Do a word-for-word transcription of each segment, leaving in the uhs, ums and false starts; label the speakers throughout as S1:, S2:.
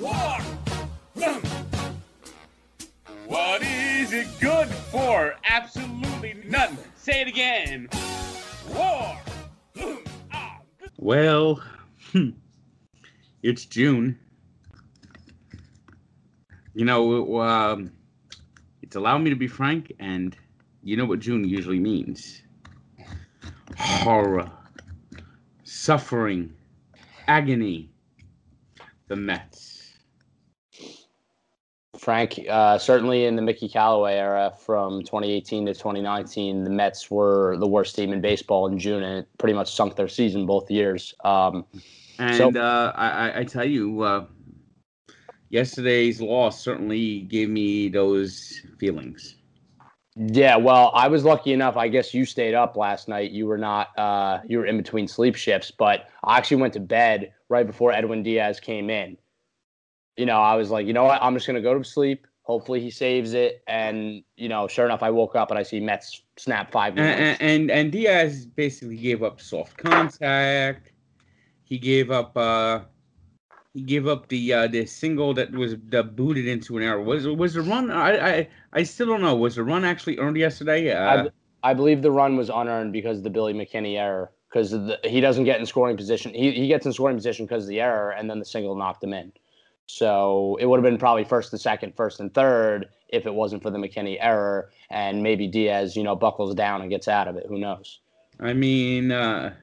S1: War! What is it good for? Absolutely nothing. Say it again. War! Well, it's June. You know, um, it's allowed me to be frank, and you know what June usually means. Horror, suffering, agony. The Mets.
S2: Frank, uh, certainly in the Mickey Callaway era from twenty eighteen to twenty nineteen, the Mets were the worst team in baseball in June, and it pretty much sunk their season both years. Um,
S1: and
S2: so,
S1: uh, I, I tell you, uh, yesterday's loss certainly gave me those feelings.
S2: Yeah, well, I was lucky enough. I guess you stayed up last night. You were not. Uh, you were in between sleep shifts, but I actually went to bed right before Edwin Diaz came in. You know, I was like, you know what? I'm just gonna go to sleep. Hopefully, he saves it. And you know, sure enough, I woke up and I see Mets snap five.
S1: And, and and and Diaz basically gave up soft contact. He gave up. Uh, He gave up the uh, the single that was uh, booted into an error. Was was the run? I, I I still don't know. Was the run actually earned yesterday? Uh,
S2: I, I believe the run was unearned because of the Billy McKinney error. Because he doesn't get in scoring position. He he gets in scoring position because of the error, and then the single knocked him in. So it would have been probably first and second, first and third if it wasn't for the McKinney error, and maybe Diaz, you know, buckles down and gets out of it. Who knows?
S1: I mean. Uh,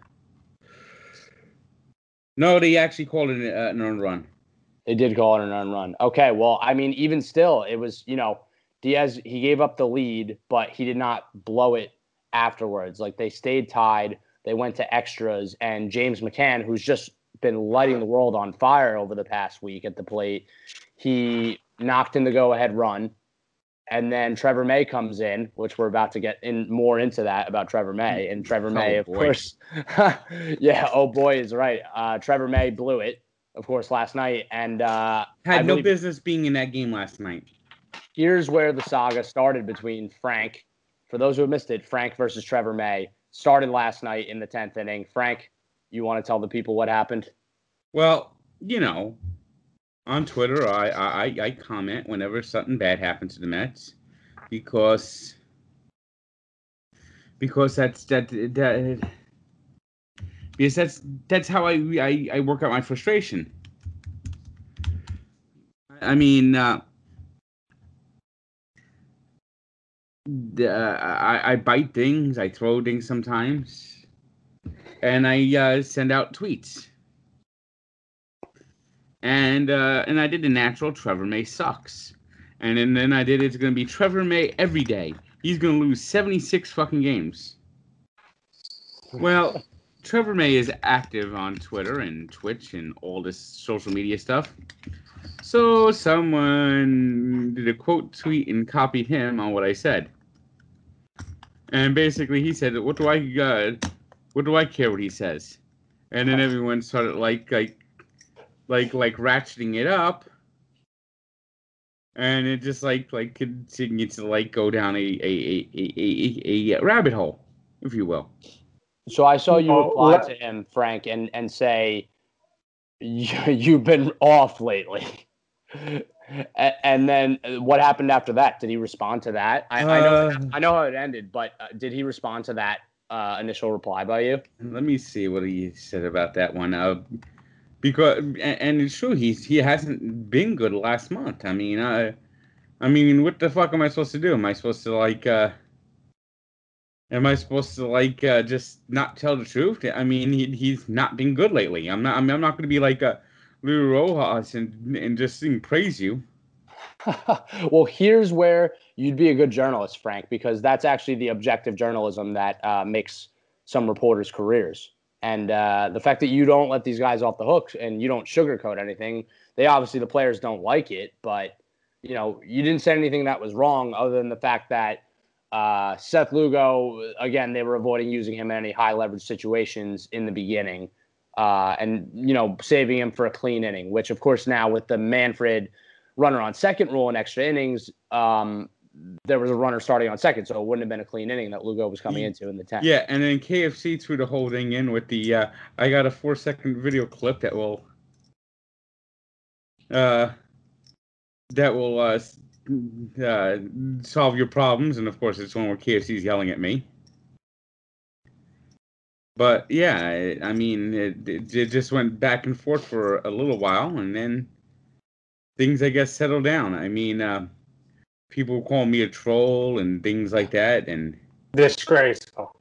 S1: No, they actually called it an earned run.
S2: They did call it an earned run. Okay, well, I mean, even still, it was, you know, Diaz, he gave up the lead, but he did not blow it afterwards. Like, they stayed tied. They went to extras, and James McCann, who's just been lighting the world on fire over the past week at the plate, he knocked in the go-ahead run. And then Trevor May comes in, which we're about to get in more into that about Trevor May. And Trevor May,
S1: oh,
S2: of
S1: boy.
S2: course, yeah, oh boy is right. Uh, Trevor May blew it, of course, last night. And uh,
S1: had
S2: I
S1: no
S2: believe,
S1: business being in that game last night.
S2: Here's where the saga started between Frank. For those who have missed it, Frank versus Trevor May started last night in the tenth inning. Frank, you want to tell the people what happened?
S1: Well, you know, on Twitter, I, I, I comment whenever something bad happens to the Mets because because that's that that because that's that's how I I, I work out my frustration. I mean, uh, uh, I I bite things, I throw things sometimes, and I uh, send out tweets. And uh, and I did the natural Trevor May sucks. And, and then I did it's going to be Trevor May every day. He's going to lose seventy-six fucking games. Well, Trevor May is active on Twitter and Twitch and all this social media stuff. So someone did a quote tweet and copied him on what I said. And basically he said, what do I uh, what do I care what he says? And then everyone started like like like like ratcheting it up, and it just like like continued to like go down a a, a, a, a, a rabbit hole, if you will.
S2: So I saw you reply to him, Frank, and and say you've been off lately. And then what happened after that? Did he respond to that? I, uh, I know I know how it ended, but uh, did he respond to that uh, initial reply by you?
S1: Let me see what he said about that one. Uh, Because and it's true, he's he hasn't been good last month. I mean, I, I mean, what the fuck am I supposed to do? Am I supposed to like, uh, am I supposed to like uh, just not tell the truth? I mean, he he's not been good lately. I'm not. I mean, I'm not going to be like a Lou Rojas and and just sing praise you.
S2: Well, here's where you'd be a good journalist, Frank, because that's actually the objective journalism that uh, makes some reporters' careers. And uh, the fact that you don't let these guys off the hook and you don't sugarcoat anything, they obviously, the players don't like it, but, you know, you didn't say anything that was wrong other than the fact that uh, Seth Lugo, again, they were avoiding using him in any high leverage situations in the beginning uh, and, you know, saving him for a clean inning, which, of course, now with the Manfred runner on second rule in extra innings, um, there was a runner starting on second, so it wouldn't have been a clean inning that Lugo was coming into in the tenth.
S1: Yeah, and then K F C threw the whole thing in with the, uh, I got a four-second video clip that will uh, that will uh, uh, solve your problems. And of course, it's one where K F C is yelling at me. But yeah, I, I mean, it, it, it just went back and forth for a little while, and then things, I guess, settled down. I mean, uh, people call me a troll and things like that, and
S3: disgraceful.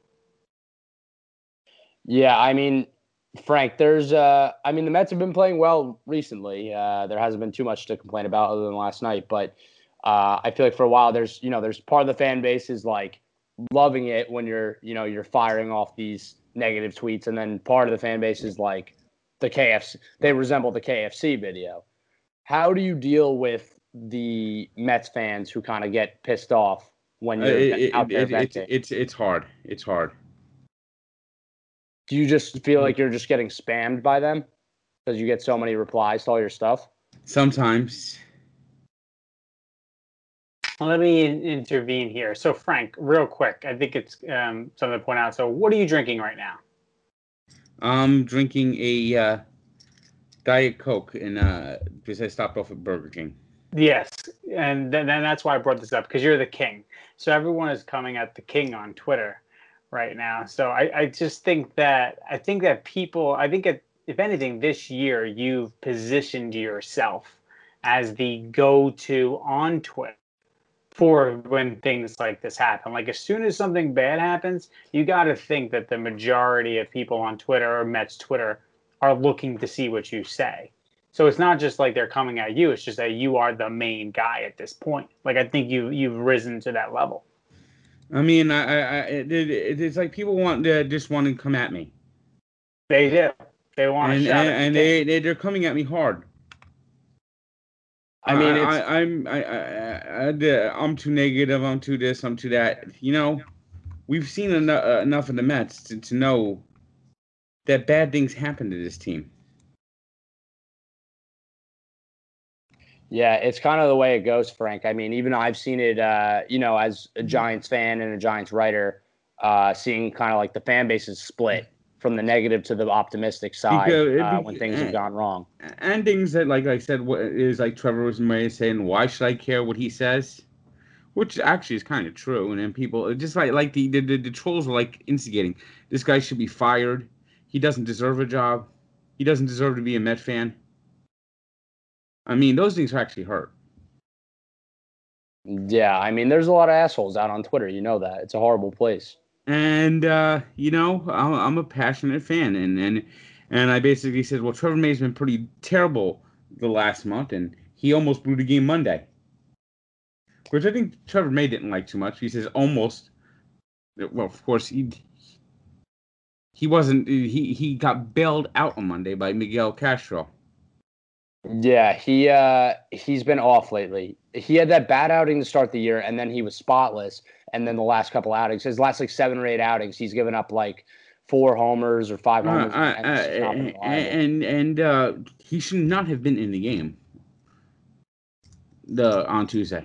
S2: Yeah, I mean, Frank, there's, uh, I mean, the Mets have been playing well recently. Uh, there hasn't been too much to complain about other than last night, but uh, I feel like for a while there's, you know, there's part of the fan base is like loving it when you're, you know, you're firing off these negative tweets, and then part of the fan base is like the K F C, they resemble the K F C video. How do you deal with the Mets fans who kind of get pissed off when
S1: uh,
S2: you're
S1: it,
S2: out
S1: it,
S2: there
S1: it, it's
S2: venting?
S1: it's it's hard. It's hard.
S2: Do you just feel like you're just getting spammed by them because you get so many replies to all your stuff?
S1: Sometimes.
S3: Let me in- intervene here. So, Frank, real quick, I think it's um, something to point out. So, what are you drinking right now?
S1: I'm drinking a uh, Diet Coke, and uh, because I stopped off at Burger King.
S3: Yes, and then, then that's why I brought this up, because you're the king. So everyone is coming at the king on Twitter right now. So I, I just think that I think that people, I think it, if anything, this year you've positioned yourself as the go-to on Twitter for when things like this happen. Like, as soon as something bad happens, you got to think that the majority of people on Twitter or Mets Twitter are looking to see what you say. So it's not just like they're coming at you. It's just that you are the main guy at this point. Like, I think you you've risen to that level.
S1: I mean, I, I, I it, it, it's like people want to just want to come at me,
S3: They do. They want to
S1: and
S3: shout
S1: and,
S3: at the
S1: and
S3: king.
S1: they, they they're coming at me hard.
S2: I mean,
S1: I,
S2: it's
S1: I, I'm I, I, I, I'm too negative. I'm too this. I'm too that. You know, we've seen enough, uh, enough of the Mets to, to know that bad things happen to this team.
S2: yeah, it's kind of the way it goes, Frank. I mean, even I've seen it, uh, you know, as a Giants fan and a Giants writer, uh, seeing kind of like the fan bases split from the negative to the optimistic side
S1: Because it
S2: uh,
S1: be,
S2: when things have
S1: and,
S2: gone wrong.
S1: and things that, like I said, what is like Trevor was saying, why should I care what he says? Which actually is kind of true. And then people just like like the, the the trolls are like instigating. This guy should be fired. He doesn't deserve a job. He doesn't deserve to be a Met fan. I mean, those things actually hurt.
S2: Yeah, I mean, there's a lot of assholes out on Twitter. You know that. It's a horrible place.
S1: And uh, you know, I'm, I'm a passionate fan, and and and I basically said, well, Trevor May's been pretty terrible the last month, and he almost blew the game Monday, which I think Trevor May didn't like too much. He says almost. Well, of course he he wasn't. He he got bailed out on Monday by Miguel Castro.
S2: Yeah, he uh, he's been off lately. He had that bad outing to start the year, and then he was spotless. And then the last couple outings, his last like seven or eight outings, he's given up like four homers or five
S1: Uh,
S2: homers,
S1: uh,
S2: and
S1: uh,
S2: it's just not been reliable.
S1: and and uh, he should not have been in the game. The on Tuesday,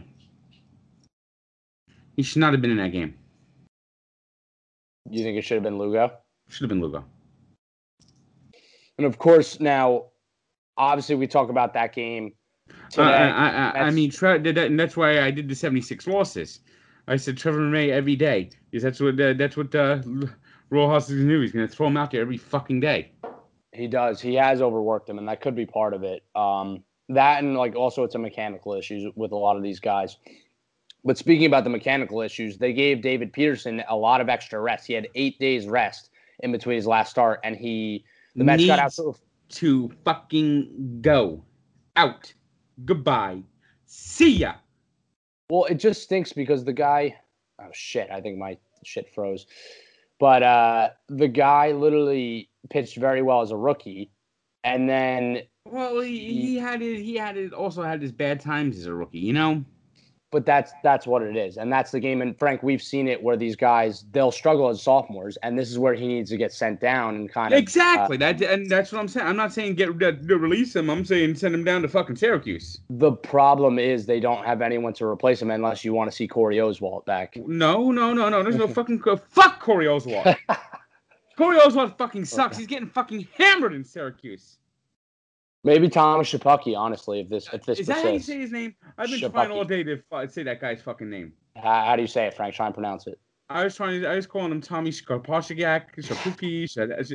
S1: he should not have been in that game.
S2: You think it should have been Lugo?
S1: Should have been Lugo.
S2: And of course, now obviously we talk about that game today.
S1: Uh, I, I, I
S2: That's-
S1: mean, Tre- that, and that's why I did the seventy-six losses. I said Trevor May every day because that's what uh, that's what uh, Rojas is gonna do. He's gonna throw him out there every fucking day.
S2: He does. He has overworked him, and that could be part of it. Um, that and like also it's a mechanical issues with a lot of these guys. But speaking about the mechanical issues, they gave David Peterson a lot of extra rest. He had eight days rest in between his last start, and he the Mets
S1: Needs
S2: got out to
S1: to fucking go out. Goodbye. See ya.
S2: Well, it just stinks because the guy oh shit, I think my shit froze. But uh, the guy literally pitched very well as a rookie, and then
S1: Well, he, he had it. He had it. Also had his bad times as a rookie. You know.
S2: but that's that's what it is, and that's the game. And Frank, we've seen it where these guys they'll struggle as sophomores, and this is where he needs to get sent down and kind of
S1: Exactly.
S2: Uh,
S1: that and that's what I'm saying. I'm not saying get uh, release him. I'm saying send him down to fucking Syracuse.
S2: the problem is they don't have anyone to replace him unless you want to see Corey Oswalt back.
S1: No, no, no, no. There's no fucking fuck Corey Oswalt. Corey Oswalt fucking sucks.
S2: Okay.
S1: He's getting fucking hammered in Syracuse.
S2: Maybe Thomas Shapucky, honestly, if this if this
S1: Is
S2: persists.
S1: that how you say his name? I've been
S2: Shapucky.
S1: trying all day to f- say that guy's fucking name.
S2: How, how do you say it, Frank? Try and pronounce it.
S1: I was trying to, I was calling him Tommy Skarpashigak, Shapuki,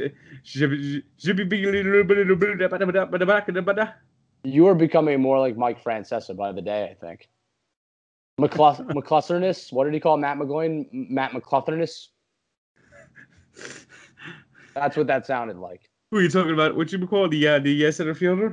S2: You are becoming more like Mike Francesa by the day, I think. McCluth- McClutherness? What did he call Matt McGloin? Matt McClutherness? That's what that sounded like.
S1: Who are you talking about? What you call the uh, the uh, center fielder?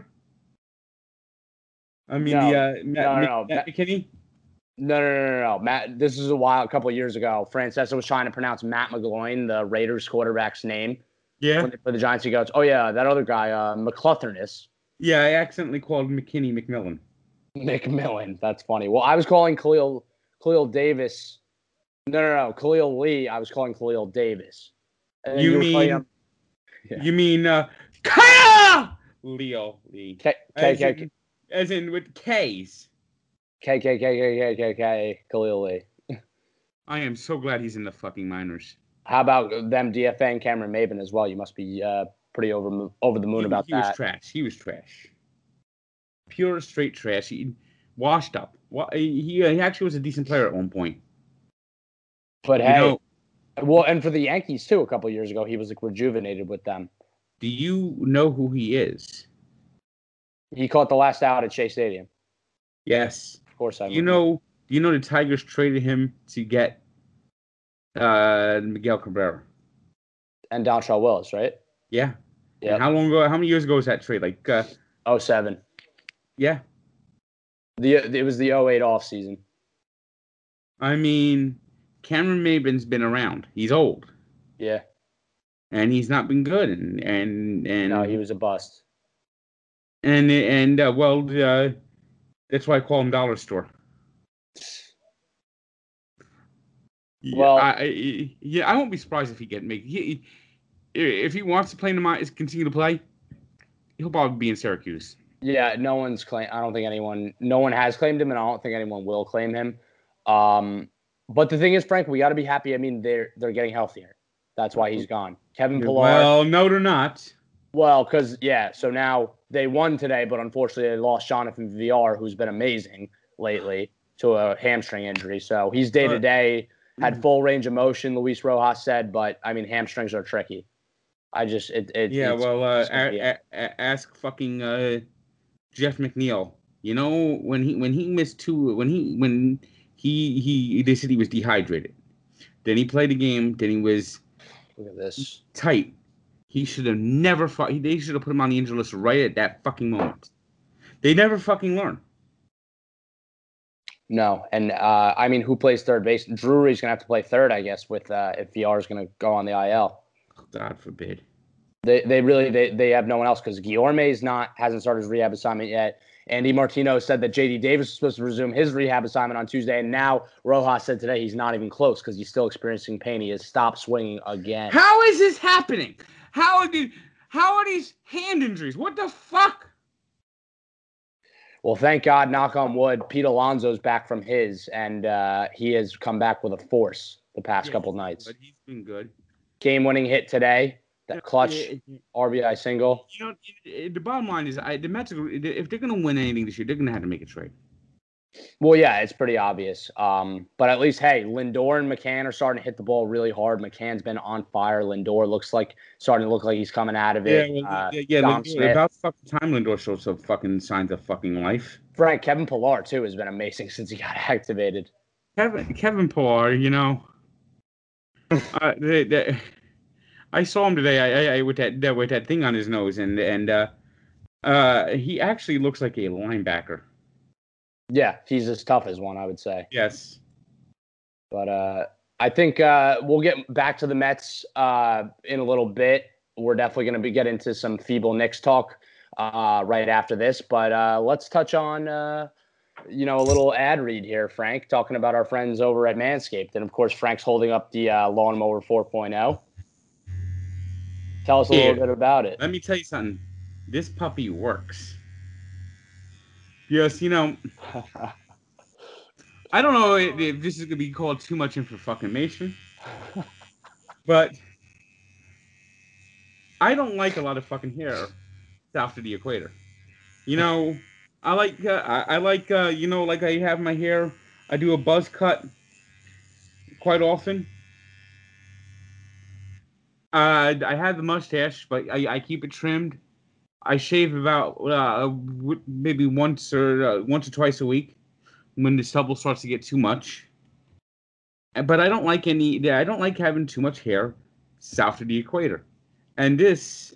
S1: I mean
S2: No,
S1: the uh, Matt,
S2: no, no,
S1: Mc-
S2: no.
S1: Matt McKinney.
S2: No, no, no, no, no. Matt, this is a while, a couple of years ago. Francesa was trying to pronounce Matt McGloin, the Raiders quarterback's name.
S1: Yeah.
S2: For the Giants, he goes, "Oh yeah, that other guy, uh, McClutherness."
S1: Yeah, I accidentally called McKinney McMillan.
S2: McMillan. That's funny. Well, I was calling Khalil Khalil Davis. No, no, no. Khalil Lee. I was calling Khalil Davis. And then
S1: You
S2: were calling
S1: mean
S2: him- Yeah.
S1: you mean uh, Kyle Leo Lee?
S2: K
S1: As
S2: K
S1: in,
S2: K
S1: as in with K's.
S2: K K K K K K K Khalil Lee.
S1: I am so glad he's in the fucking minors.
S2: How about them D F A and Cameron Maben as well? You must be uh, pretty over over the moon
S1: He,
S2: about
S1: he was
S2: that.
S1: trash. He was trash. Pure straight trash. He washed up. Wa- He, he actually was a decent player at one point.
S2: But
S1: You
S2: hey,
S1: know,
S2: well, and for the Yankees too, a couple of years ago, he was like rejuvenated with them.
S1: do you know who he is?
S2: He caught the last out at Shea Stadium.
S1: Yes.
S2: Of course, I
S1: You know, do you know the Tigers traded him to get uh, Miguel Cabrera?
S2: And Dontrell Willis, right?
S1: Yeah.
S2: Yeah.
S1: And how long ago? How many years ago was that trade? Like, uh,
S2: Oh seven.
S1: yeah.
S2: The it was the oh eight off season.
S1: I mean, Cameron Maben's been around. He's old,
S2: Yeah.
S1: and he's not been good. And and and
S2: No, he was a bust.
S1: and and uh, well, uh, that's why I call him Dollar Store.
S2: Well-
S1: yeah, I, I, yeah, I won't be surprised if he get make he, if he wants to play in the minors, continue to play, he'll probably be in Syracuse.
S2: Yeah, no one's claim. I don't think anyone. No one has claimed him, and I don't think anyone will claim him. Um, but the thing is, Frank, we got to be happy. I mean, they're they're getting healthier. That's why he's gone. Kevin Pillar.
S1: Well, no, they're not.
S2: Well, because yeah, so now they won today, but unfortunately they lost Jonathan V R, who's been amazing lately, to a hamstring injury. So he's day to day, had full range of motion. Luis Rojas said, but I mean hamstrings are tricky. I just it, it
S1: Yeah,
S2: it's,
S1: well, uh,
S2: it's gonna be-
S1: a, a, ask fucking uh, Jeff McNeil. You know when he when he missed two when he when he he they said he was dehydrated. Then he played the game. Then he was
S2: look at this.
S1: tight. He should have never fought. They should have put him on the injury list right at that fucking moment. They never fucking learn.
S2: No, and uh, I mean, who plays third base? Drury's gonna have to play third, I guess, with uh, if V R is gonna go on the I L.
S1: God forbid.
S2: They they really they, they have no one else because Guillorme's not hasn't started his rehab assignment yet. Andy Martino said that J D Davis was supposed to resume his rehab assignment on Tuesday, and now Rojas said today he's not even close because he's still experiencing pain. He has stopped swinging again.
S1: How is this happening? How are these? How are these hand injuries? What the fuck?
S2: Well, thank God, knock on wood, Pete Alonso's back from his, and uh, he has come back with a force the past
S1: Yeah,
S2: couple nights.
S1: But he's been good.
S2: Game-winning hit today, that clutch
S1: Yeah,
S2: R B I single.
S1: You know, the bottom line is, I, the Mets, are- if they're going to win anything this year, they're going to have to make a trade.
S2: Well, yeah, it's pretty obvious. Um, but at least, hey, Lindor and McCann are starting to hit the ball really hard. McCann's been on fire. Lindor looks like starting to look like he's coming out of it.
S1: Yeah, well,
S2: uh,
S1: yeah, yeah
S2: Dom
S1: Lindor,
S2: Smith.
S1: about fucking time Lindor showed some fucking signs of fucking life.
S2: Frank, Kevin Pillar, too, has been amazing since he got activated.
S1: Kevin Kevin Pillar, you know, uh, they, they, I saw him today. I, I, I with that, that with that thing on his nose, and and uh, uh, he actually looks like a linebacker.
S2: Yeah, he's as tough as one, I would say.
S1: Yes.
S2: But uh, I think uh, we'll get back to the Mets uh, in a little bit. We're definitely going to be get into some feeble Knicks talk uh, right after this. But uh, let's touch on, uh, you know, a little ad read here, Frank, talking about our friends over at Manscaped. And, of course, Frank's holding up the uh, Lawnmower four point oh. Tell us a
S1: Here,
S2: little bit about it.
S1: Let me tell you something. This puppy works. Yes, you know, I don't know if, if this is going to be called too much info fucking information, but I don't like a lot of fucking hair south of the equator. You know, I like uh, I, I like uh, you know like I have my hair. I do a buzz cut quite often. Uh, I have the mustache, but I, I keep it trimmed. I shave about uh, maybe once or uh, once or twice a week when the stubble starts to get too much. But I don't like any. I don't like having too much hair south of the equator. And this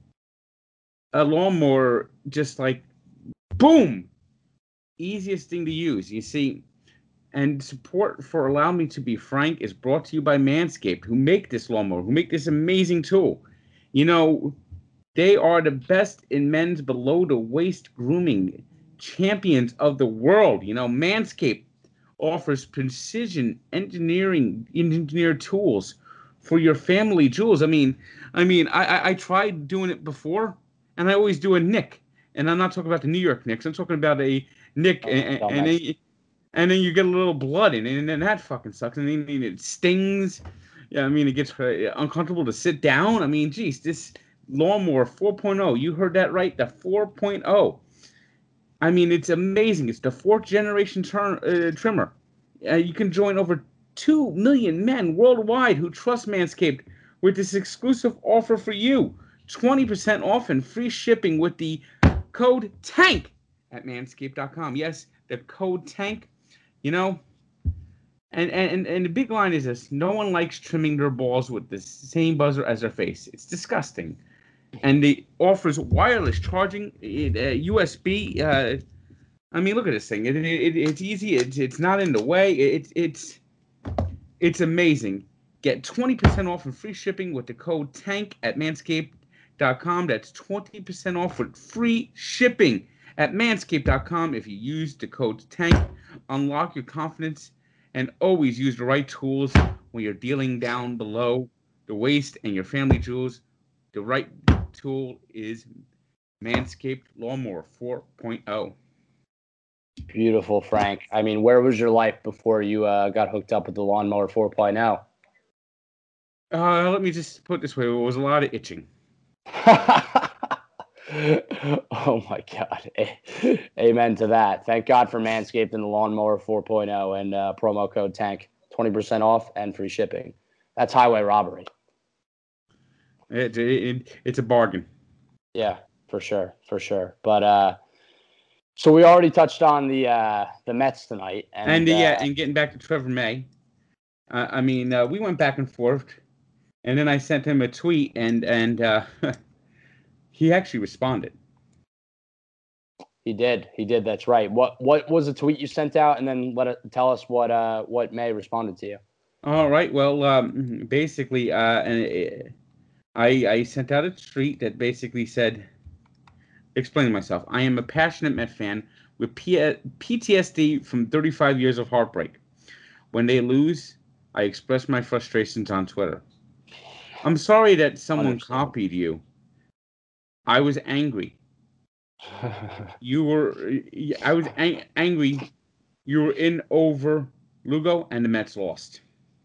S1: a lawnmower just like boom, easiest thing to use. You see, and support for Allow Me to Be Frank is brought to you by Manscaped, who make this lawnmower, who make this amazing tool. You know, they are the best in men's below the waist grooming, champions of the world. You know, Manscaped offers precision engineering engineered tools for your family jewels. I mean, I mean, I, I, I tried doing it before, and I always do a nick. And I'm not talking about the New York Knicks. I'm talking about a nick,
S2: Oh,
S1: and, and, then, and then you get a little blood in it, and then that fucking sucks. And then it stings. Yeah, I mean, it gets uh, uncomfortable to sit down. I mean, geez, this lawnmower four point oh, you heard that right, the four point oh. I mean, it's amazing. It's the fourth generation turn, uh, trimmer. Uh, you can join over two million men worldwide who trust Manscaped with this exclusive offer for you. twenty percent off and free shipping with the code TANK at manscaped dot com. Yes, the code TANK. You know, and, and, and the big line is this. No one likes trimming their balls with the same buzzer as their face. It's disgusting. And it offers wireless charging, it, uh, U S B. Uh, I mean, look at this thing. It, it, it's easy. It's it's not in the way. It, it's it's amazing. Get twenty percent off and free shipping with the code TANK at manscaped dot com. That's twenty percent off with free shipping at manscaped dot com. If you use the code TANK, unlock your confidence and always use the right tools when you're dealing down below the waist and your family jewels. The right tool is Manscaped Lawnmower four point oh.
S2: Beautiful, Frank. I mean, where was your life before you uh, got hooked up with the Lawnmower four point oh?
S1: Uh, let me just put it this way. It was a lot of itching.
S2: Oh, my God. Amen to that. Thank God for Manscaped and the Lawnmower four point oh and uh, promo code TANK. twenty percent off and free shipping. That's highway robbery.
S1: It, it, it's a bargain.
S2: Yeah, for sure, for sure. But uh, so we already touched on the uh, the Mets tonight, and,
S1: and uh, yeah,
S2: uh,
S1: and getting back to Trevor May. Uh, I mean, uh, we went back and forth, and then I sent him a tweet, and and uh, he actually responded.
S2: He did, he did. That's right. What what was the tweet you sent out, and then let it, tell us what uh what May responded to you.
S1: All right. Well, um, basically, uh, and. It, I, I sent out a tweet that basically said, explaining myself, I am a passionate Met fan with P- P T S D from thirty-five years of heartbreak. When they lose, I express my frustrations on Twitter. I'm sorry that someone copied you. I was angry. You were, I was ang- angry. You were in over Lugo and the Mets lost.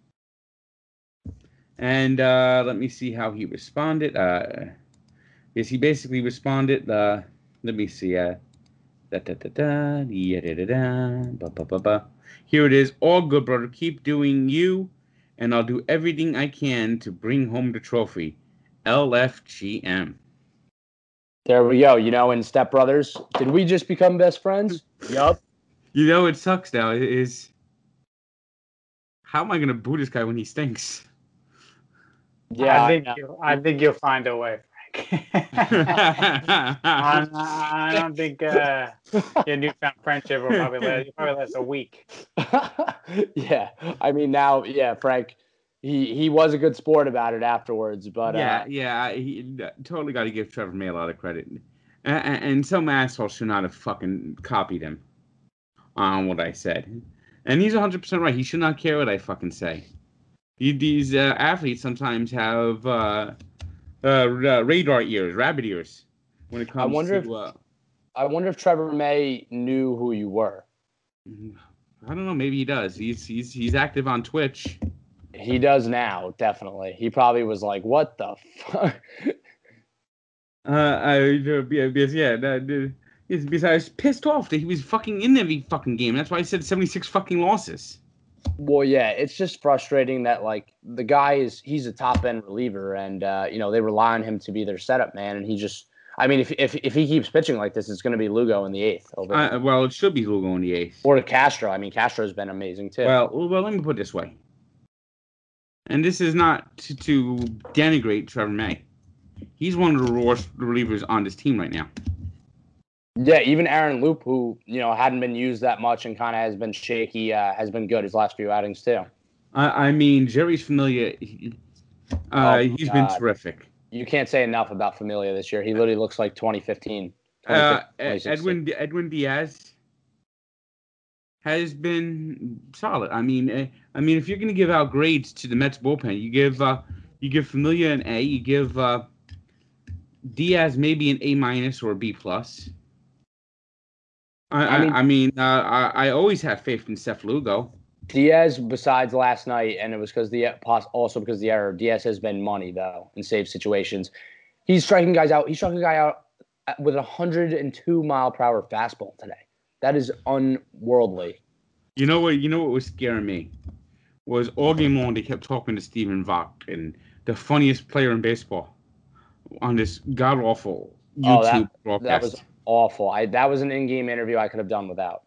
S1: And uh, let me see how he responded. Uh, yes, he basically responded. Uh, let me see. Uh, da, da, da, da, da, da, da, da, ba, ba, ba, ba. Here it is. All good, brother. Keep doing you, and I'll do everything I can to bring home the trophy. L F G M.
S2: There we go. You know, in Step Brothers, did we just become best friends? Yup.
S1: You know, it sucks now. Is how am I going to boo this guy when he stinks?
S3: Yeah, I think I, you, I think you'll find a way, Frank. I, I don't think uh, your newfound friendship will probably last, probably last a week.
S2: Yeah, I mean now, yeah, Frank, he he was a good sport about it afterwards, but
S1: yeah,
S2: uh,
S1: yeah, he totally got to give Trevor May a lot of credit, and, and some asshole should not have fucking copied him on what I said, and he's one hundred percent right. He should not care what I fucking say. These uh, athletes sometimes have uh, uh, uh, radar ears, rabbit ears, when it comes
S2: I wonder
S1: to.
S2: If,
S1: uh,
S2: I wonder if Trevor May knew who you were.
S1: I don't know. Maybe he does. He's he's he's active on Twitch.
S2: He does now, definitely. He probably was like, "What the fuck?"
S1: Uh, I yeah, yeah. That, It's because I was pissed off that he was fucking in every fucking game. That's why I said seventy-six fucking losses.
S2: Well, yeah, it's just frustrating that like the guy is he's a top end reliever, and uh, you know they rely on him to be their setup man, and he just. I mean, if if if he keeps pitching like this, it's going to be Lugo in the eighth. Over
S1: Uh, well, it should be Lugo in the eighth.
S2: Or Castro. I mean, Castro's been amazing too.
S1: Well, well, let me put it this way. And this is not to, to denigrate Trevor May. He's one of the worst relievers on this team right now.
S2: Yeah, even Aaron Loop, who you know hadn't been used that much and kind of has been shaky, uh, has been good his last few outings too.
S1: I, I mean, Jerry's Familia. He, uh,
S2: oh,
S1: he's
S2: God.
S1: been terrific.
S2: You can't say enough about Familia this year. He literally looks like twenty fifteen.
S1: Uh, Edwin Edwin Diaz has been solid. I mean, uh, I mean, if you're going to give out grades to the Mets bullpen, you give uh, you give Familia an A, you give uh, Diaz maybe an A minus or a B plus. I, I mean, I, I, mean uh, I, I always have faith in Seth Lugo.
S2: Diaz, besides last night, and it was because the also because the error. Diaz has been money though in save situations. He's striking guys out. He struck a guy out with a one hundred two mile per hour fastball today. That is unworldly.
S1: You know what? You know what was scaring me was all game long they kept talking to Steven Vogt, and the funniest player in baseball, on this god awful YouTube
S2: oh, that,
S1: broadcast.
S2: That was awful. I that was an in game interview I could have done without.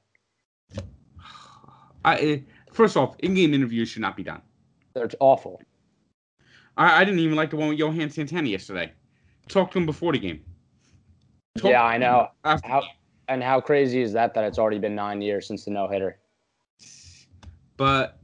S1: I. First off, in-game interviews should not be done.
S2: They're awful.
S1: I, I didn't even like the one with Johan Santana yesterday. Talk to him before the game.
S2: Talk yeah, I know. How and how crazy is that that it's already been nine years since the no-hitter?
S1: But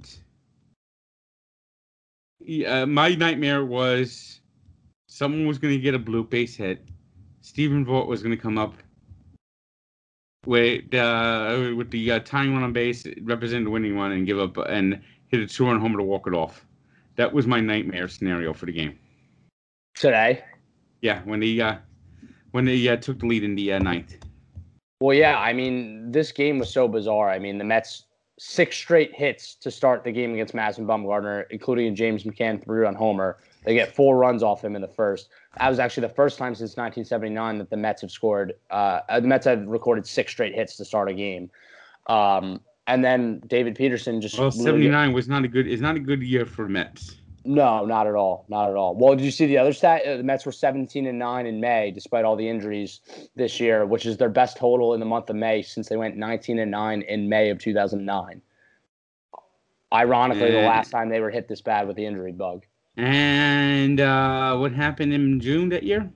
S1: yeah, my nightmare was someone was going to get a blue base hit. Steven Vogt was going to come up with uh, with the uh, tying run on base, represent the winning one, and give up and hit a two-run homer to walk it off. That was my nightmare scenario for the game.
S2: Today?
S1: Yeah, when he uh, when they uh, took the lead in the uh, ninth.
S2: Well, yeah, I mean, this game was so bizarre. I mean, the Mets six straight hits to start the game against Madison Bumgarner, including a James McCann three-run homer. They get four runs off him in the first. That was actually the first time since nineteen seventy-nine that the Mets have scored. Uh, the Mets have recorded six straight hits to start a game. Um, and then David Peterson just.
S1: Well, seventy-nine was not a good. Is not a good year for Mets.
S2: No, not at all. Not at all. Well, did you see the other stat? Uh, the Mets were seventeen and nine in May, despite all the injuries this year, which is their best total in the month of May since they went nineteen and nine in May of two thousand nine. Ironically, and the last time they were hit this bad with the injury bug.
S1: And uh, what happened in June that year?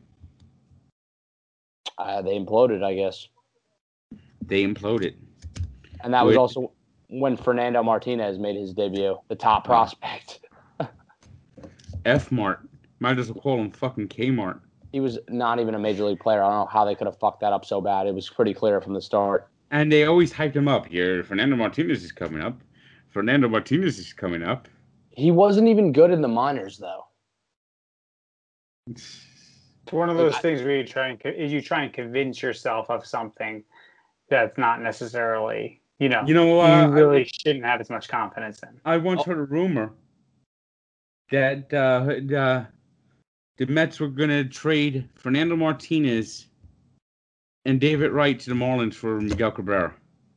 S2: Uh, they imploded, I guess.
S1: They imploded.
S2: And that was Which, also when Fernando Martinez made his debut, the top prospect.
S1: F-Mart. Might as well call him fucking Kmart.
S2: He was not even a major league player. I don't know how they could have fucked that up so bad. It was pretty clear from the start.
S1: And they always hyped him up. Here, Fernando Martinez is coming up. Fernando Martinez is coming up.
S2: He wasn't even good in the minors, though.
S3: It's one of those like, things where you try and is you try and convince yourself of something that's not necessarily, you know,
S1: you know, uh,
S3: you really I, shouldn't have as much confidence in.
S1: I once oh. heard a rumor that uh, uh, the Mets were going to trade Fernando Martinez and David Wright to the Marlins for Miguel Cabrera.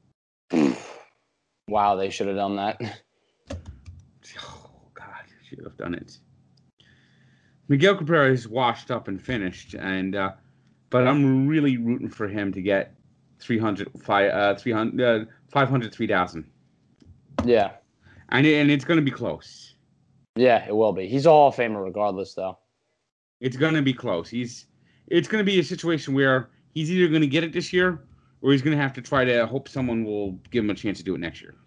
S2: Wow, they should have done that.
S1: Oh, God, should have done it. Miguel Cabrera is washed up and finished, and uh, but I'm really rooting for him to get three hundred, uh, three hundred, uh, five hundred, three thousand.
S2: Yeah.
S1: And, it, and it's going to be close.
S2: Yeah, it will be. He's a Hall of Famer regardless, though.
S1: It's going to be close. He's. It's going to be a situation where he's either going to get it this year or he's going to have to try to hope someone will give him a chance to do it next year.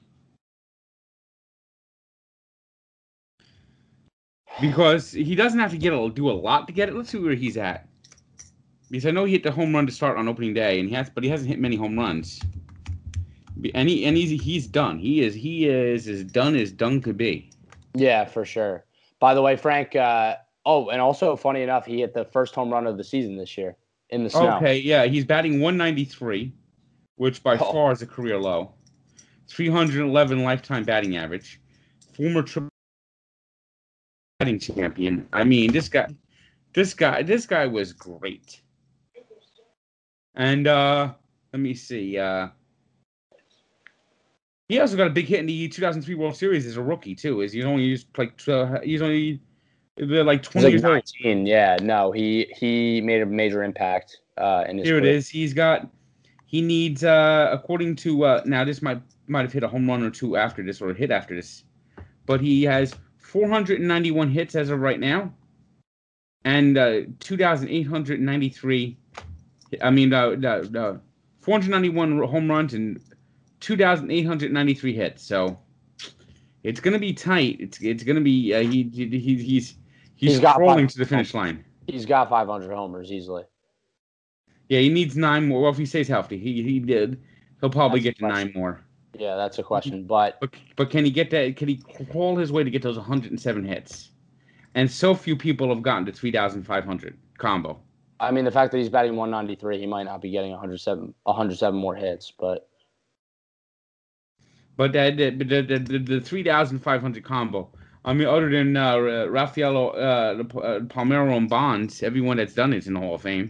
S1: Because he doesn't have to get a, do a lot to get it. Let's see where he's at. Because I know he hit the home run to start on opening day, and he has, but he hasn't hit many home runs. And he and he's he's done. He is he is as done as done could be.
S2: Yeah, for sure. By the way, Frank. Uh, oh, and also funny enough, he hit the first home run of the season this year in the snow.
S1: Okay, yeah, he's batting one ninety-three, which by
S2: oh.
S1: far is a career low. three hundred eleven lifetime batting average. Former triple batting champion. I mean, this guy, this guy, this guy was great. And uh, let me see. Uh, he also got a big hit in the two thousand three World Series as a rookie too. Is he's only used like uh, he's only they're like twenty
S2: He's like
S1: years
S2: nineteen. Old. Yeah, no, he he made a major impact uh, in his.
S1: Here
S2: career.
S1: it is. He's got. He needs, uh, according to uh, now this might might have hit a home run or two after this or a hit after this, but he has four hundred ninety-one hits as of right now, and uh, two thousand eight hundred ninety-three. I mean, uh, uh, uh, four hundred ninety-one home runs and two thousand eight hundred ninety-three hits. So it's gonna be tight. It's it's gonna be uh, he, he he's he's he's crawling to the finish line.
S2: He's got five hundred homers easily.
S1: Yeah, he needs nine more. Well, if he stays healthy, he he did. He'll probably that's get to nine more.
S2: Yeah, that's a question. But,
S1: but but can he get that? Can he crawl his way to get those one hundred seven hits? And so few people have gotten to three thousand five hundred combo.
S2: I mean, the fact that he's batting one ninety-three, he might not be getting one hundred seven, one hundred seven more hits, but.
S1: But the the the, the, the three thousand five hundred combo. I mean, other than uh, Rafael uh, uh, Palmeiro and Bonds, everyone that's done it's in the Hall of Fame.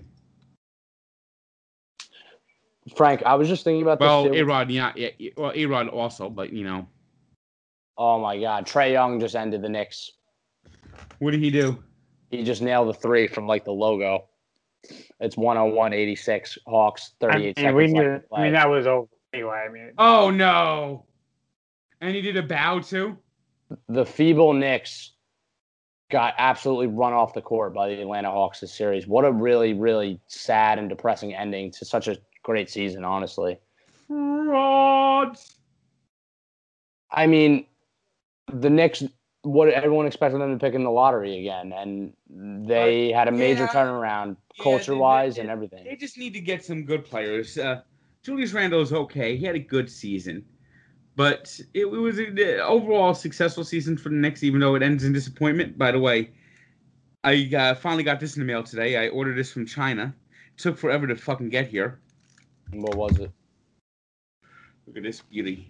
S2: Frank, I was just thinking about this.
S1: Well, A-Rod, yeah, yeah, well, A-Rod also, but you know.
S2: Oh my God, Trae Young just ended the Knicks.
S1: What did he do?
S2: He just nailed the three from like the logo. It's one oh one eighty-six Hawks, thirty-eight
S3: I mean,
S2: seconds
S3: we knew,
S2: left.
S3: I mean, that was over anyway. I mean,
S1: oh no! And he did a bow too.
S2: The feeble Knicks got absolutely run off the court by the Atlanta Hawks this series. What a really, really sad and depressing ending to such a great season, honestly.
S1: Frauds.
S2: I mean, the Knicks, what everyone expected them to pick in the lottery again, and they had a major
S1: yeah,
S2: turnaround
S1: yeah,
S2: culture-wise
S1: they, they,
S2: and everything.
S1: They just need to get some good players. Uh, Julius Randle is okay. He had a good season. But it, it was an overall successful season for the Knicks, even though it ends in disappointment. By the way, I uh, finally got this in the mail today. I ordered this from China. It took forever to fucking get here.
S2: What was it?
S1: Look at this beauty.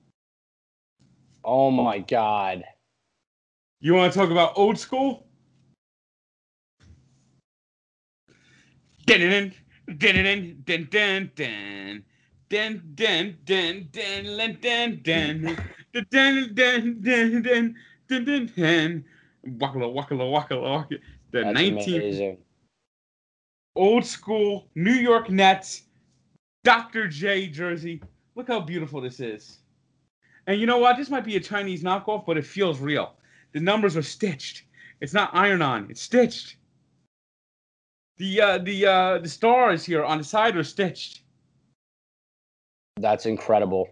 S2: Oh, my God.
S1: You want to talk about old school? Dun dun dun dun dun dun. Den den den den den den den den den den den den den den Wakala wakala wakala wakala. The nineteen old school New York Nets Doctor J jersey. Look how beautiful this is. And you know what? This might be a Chinese knockoff, but it feels real. The numbers are stitched. It's not iron-on. It's stitched. The uh, the uh, the stars here on the side are stitched.
S2: That's incredible.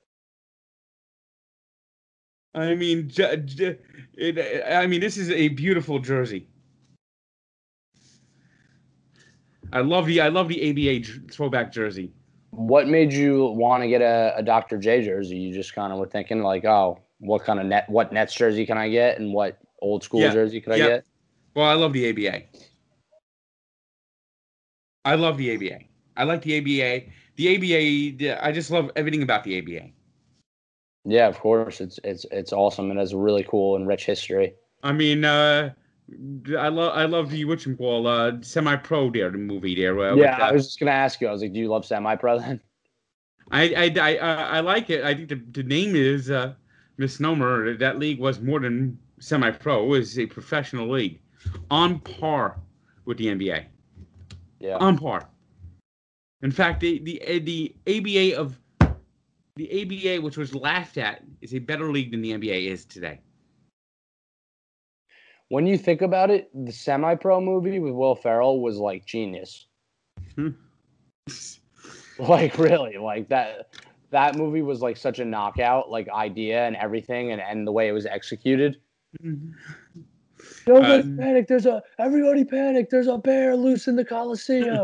S1: I mean, j- j- it, I mean, this is a beautiful jersey. I love the I love the A B A throwback jersey.
S2: What made you want to get a, a Doctor J jersey? You just kind of were thinking like, oh, what kind of net, what Nets jersey can I get, and what old school
S1: yeah.
S2: jersey can I
S1: yeah.
S2: get?
S1: Well, I love the A B A. I love the A B A. I like the A B A. The A B A, I just love everything about the A B A.
S2: Yeah, of course. It's it's it's awesome. It has a really cool and rich history.
S1: I mean, uh, I love I love the whatchamacall uh, semi-pro there, the movie there. Uh,
S2: yeah,
S1: with, uh,
S2: I was just gonna ask you. I was like, do you love semi-pro then?
S1: I I I, uh, I like it. I think the, the name is uh, misnomer. That league was more than semi-pro. It was a professional league, on par with the N B A.
S2: Yeah,
S1: on par. In fact, the the the A B A of the A B A, which was laughed at, is a better league than the N B A is today.
S2: When you think about it, the semi-pro movie with Will Ferrell was like genius. Like really, like that. That movie was like such a knockout, like idea and everything, and, and the way it was executed. Nobody uh, panic! There's a everybody panic! There's a bear loose in the Coliseum.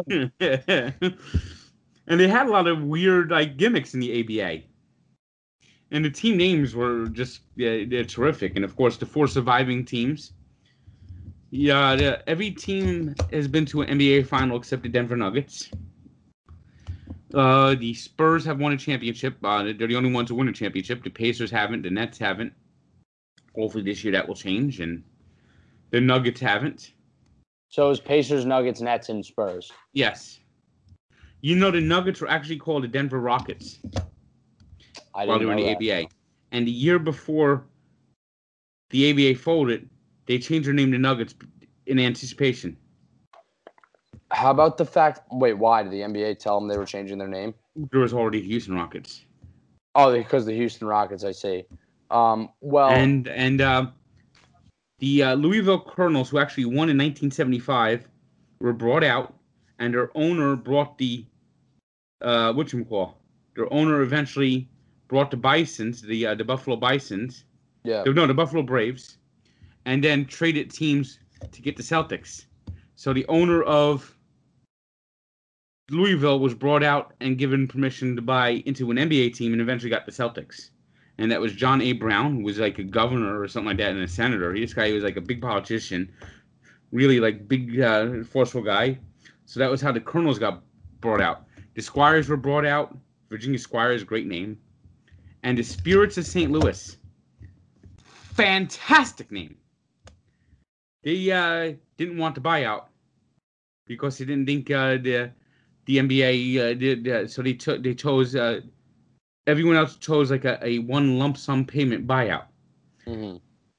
S1: And they had a lot of weird like gimmicks in the A B A. And the team names were just yeah, they're terrific. And of course, the four surviving teams. Yeah, the, every team has been to an N B A final except the Denver Nuggets. Uh, the Spurs have won a championship. Uh, they're the only ones to win a championship. The Pacers haven't. The Nets haven't. Hopefully this year that will change. And the Nuggets haven't.
S2: So it's Pacers, Nuggets, Nets, and Spurs.
S1: Yes. You know, the Nuggets were actually called the Denver Rockets
S2: I
S1: while
S2: didn't
S1: they were in
S2: know
S1: the
S2: that.
S1: A B A. And the year before the A B A folded, they changed their name to Nuggets in anticipation.
S2: How about the fact? Wait, why did the N B A tell them they were changing their name?
S1: There was already Houston Rockets.
S2: Oh, because the Houston Rockets. I see. Um, well,
S1: And and uh, the uh, Louisville Colonels, who actually won in nineteen seventy-five, were brought out, and their owner brought the uh, whatchamacall. Their owner eventually brought the Bisons, the uh, the Buffalo Bisons.
S2: yeah.
S1: No, the Buffalo Braves, and then traded teams to get the Celtics. So the owner of Louisville was brought out and given permission to buy into an N B A team, and eventually got the Celtics. And that was John A. Brown, who was like a governor or something like that, and a senator. This guy was like a big politician, really like big, uh, forceful guy. So that was how the Colonels got brought out. The Squires were brought out. Virginia Squires, great name. And the Spirits of Saint Louis. Fantastic name. They uh, didn't want to buy out because they didn't think uh, the the N B A uh, did. Uh, so they took they chose. Uh, everyone else chose like a, a one lump sum payment buyout.
S2: Mm-hmm.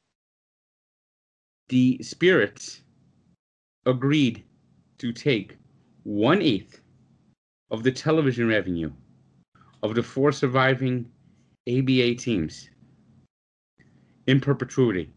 S1: The Spirits agreed to take one eighth of the television revenue of the four surviving A B A teams in perpetuity.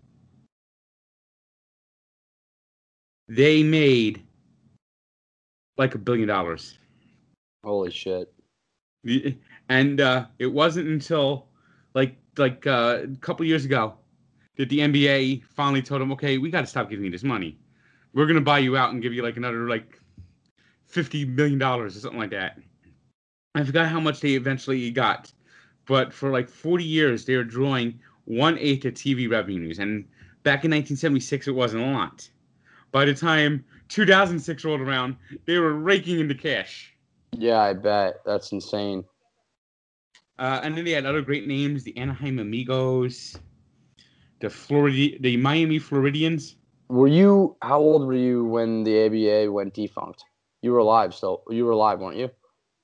S1: They made like a billion dollars.
S2: Holy shit.
S1: And uh, it wasn't until like like uh, a couple years ago that the N B A finally told them, okay, we got to stop giving you this money. We're going to buy you out and give you like another like fifty million dollars or something like that. I forgot how much they eventually got. But for like forty years, they were drawing one-eighth of T V revenues. And back in nineteen seventy-six, it wasn't a lot. By the time two thousand six rolled around, they were raking in the cash.
S2: Yeah, I bet. That's insane.
S1: Uh, and then they had other great names, the Anaheim Amigos, the Florida, the Miami Floridians.
S2: Were you, how old were you when the A B A went defunct? You were alive still. You were alive, weren't you?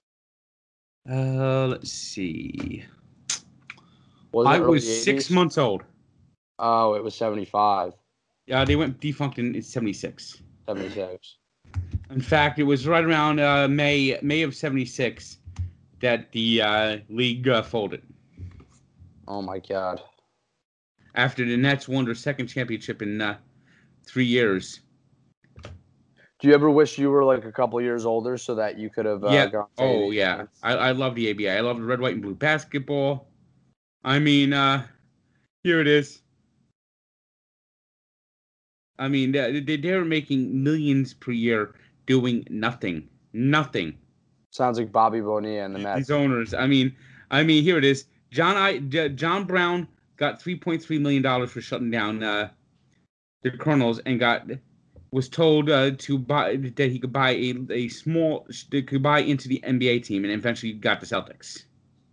S1: Uh, let's see.
S2: Was it
S1: I
S2: early
S1: was
S2: eighties?
S1: six months old.
S2: Oh, it was seventy-five.
S1: Yeah, they went defunct in seventy-six.
S2: seventy-six.
S1: In fact, it was right around uh, May May of seventy-six that the uh, league uh, folded.
S2: Oh my God.
S1: After the Nets won their second championship in uh, three years.
S2: Do you ever wish you were like a couple years older so that you could have uh,
S1: Yeah.
S2: gone to
S1: Oh,
S2: A B A
S1: yeah.
S2: games?
S1: I, I love the A B A. I love the red, white, and blue basketball. I mean, uh, here it is. I mean, they, they, they're making millions per year doing nothing. Nothing.
S2: Sounds like Bobby Bonilla and the Mets.
S1: These owners. I mean, I mean, here it is. John I, John Brown got three point three million dollars for shutting down uh, the Colonels, and got was told uh, to buy that he could buy a a small that could buy into the N B A team, and eventually got the Celtics.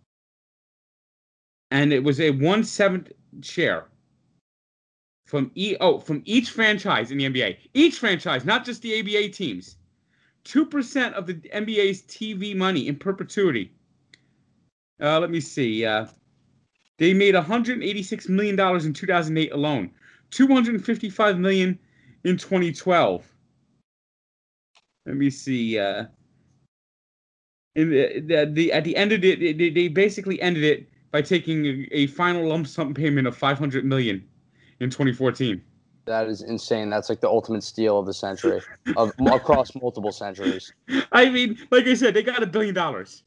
S1: And it was a one seventh share from e oh from each franchise in the N B A. Each franchise, not just the A B A teams. Two percent of the N B A's T V money in perpetuity. Uh, let me see. Uh, they made one hundred eighty-six million dollars in two thousand eight alone. two hundred fifty-five million dollars in twenty twelve. Let me see. Uh, in the, the, the at the end of it, they, they basically ended it by taking a, a final lump sum payment of five hundred million dollars in twenty fourteen.
S2: That is insane. That's like the ultimate steal of the century, of across multiple centuries.
S1: I mean, like I said, they got a billion dollars.